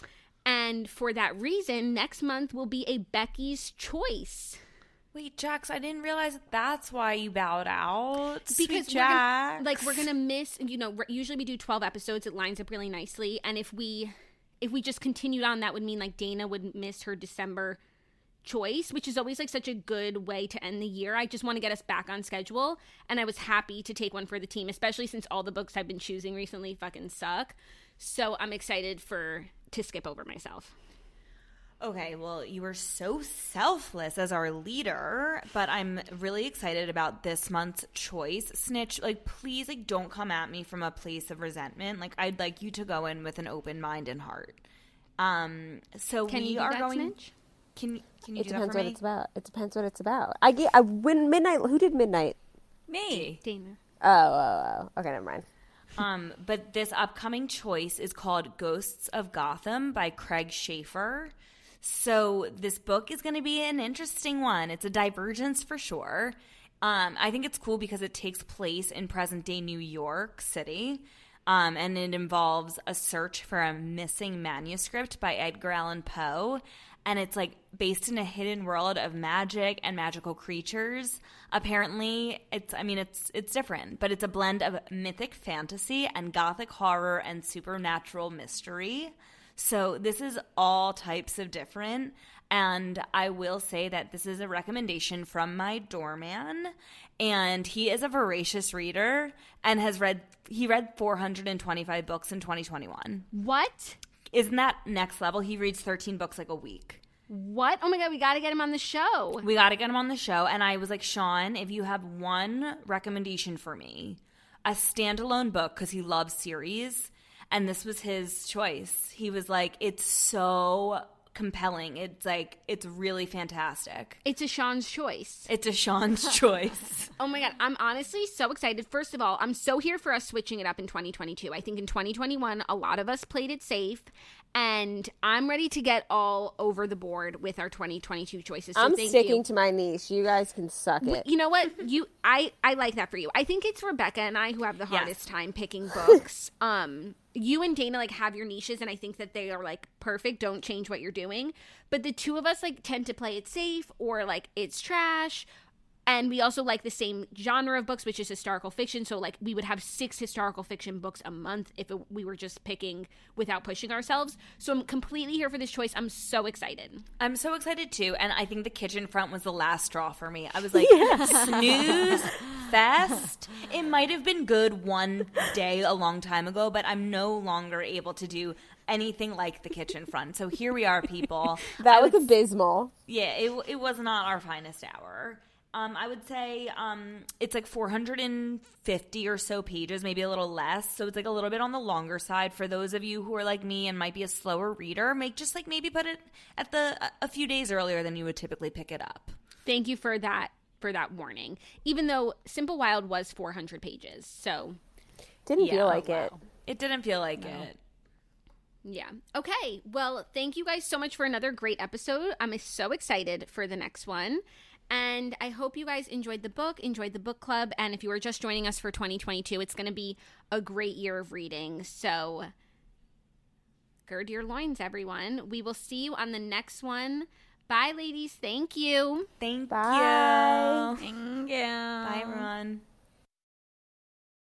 And for that reason, next month will be a Becky's Choice. Wait, Jax, I didn't realize that that's why you bowed out. Because Sweet we're Jax. gonna, like we're gonna miss, you know, usually we do twelve episodes. It lines up really nicely. And if we if we just continued on, that would mean like Dana would miss her December choice, which is always like such a good way to end the year. I just want to get us back on schedule, and I was happy to take one for the team, especially since all the books I've been choosing recently fucking suck. So I'm excited for to skip over myself. Okay, well, you were so selfless as our leader, but I'm really excited about this month's choice. Snitch, like, please, like, don't come at me from a place of resentment. Like, I'd like you to go in with an open mind and heart. Um, so Can we you do are that, going. Snitch? Can Can you It do that depends for what me? it's about. It depends what it's about. I get. I when midnight. Who did midnight? Me. Dana. Oh, oh, oh. Okay, never mind. Um, but this upcoming choice is called Ghosts of Gotham by Craig Schaefer. So this book is going to be an interesting one. It's a divergence for sure. Um, I think it's cool because it takes place in present-day New York City, um, and it involves a search for a missing manuscript by Edgar Allan Poe, and it's like based in a hidden world of magic and magical creatures. Apparently, it's I mean it's it's different, but it's a blend of mythic fantasy and gothic horror and supernatural mystery. So this is all types of different, and I will say that this is a recommendation from my doorman, and he is a voracious reader and has read he read four hundred twenty-five books in twenty twenty-one. What? Isn't that next level? He reads thirteen books like a week. What? Oh my God, we got to get him on the show. We got to get him on the show, and I was like, Sean, if you have one recommendation for me, a standalone book, because he loves series. And this was his choice. He was like, it's so compelling. It's like, it's really fantastic. It's a Sean's choice. It's a Sean's choice. Oh my God, I'm honestly so excited. First of all, I'm so here for us switching it up in twenty twenty-two. I think in twenty twenty-one, a lot of us played it safe. And I'm ready to get all over the board with our twenty twenty-two choices. So I'm thank sticking you. to my niche. You guys can suck it. You know what? You, I, I like that for you. I think it's Rebecca and I who have the Yes. hardest time picking books. um, you and Dana like have your niches, and I think that they are like perfect. Don't change what you're doing. But the two of us like tend to play it safe, or like it's trash. And we also like the same genre of books, which is historical fiction. So, like, we would have six historical fiction books a month if it, we were just picking without pushing ourselves. So I'm completely here for this choice. I'm so excited. I'm so excited, too. And I think the kitchen front was the last straw for me. I was like, snooze fest. It might have been good one day a long time ago, but I'm no longer able to do anything like the kitchen front. So here we are, people. that I was would- abysmal. Yeah, it, it was not our finest hour. Um, I would say um, it's like four hundred fifty or so pages, maybe a little less. So it's like a little bit on the longer side for those of you who are like me and might be a slower reader. Make just like maybe put it at the a few days earlier than you would typically pick it up. Thank you for that for that warning. Even though Simple Wild was four hundred pages. So, Didn't Yeah, feel like oh, it. wow. It didn't feel like it. yeah. Okay. Well, thank you guys so much for another great episode. I'm so excited for the next one. And I hope you guys enjoyed the book, enjoyed the book club. And if you were just joining us for twenty twenty-two, it's going to be a great year of reading. So gird your loins, everyone. We will see you on the next one. Bye, ladies. Thank you. Thank Bye. you. Thank you. Bye, everyone.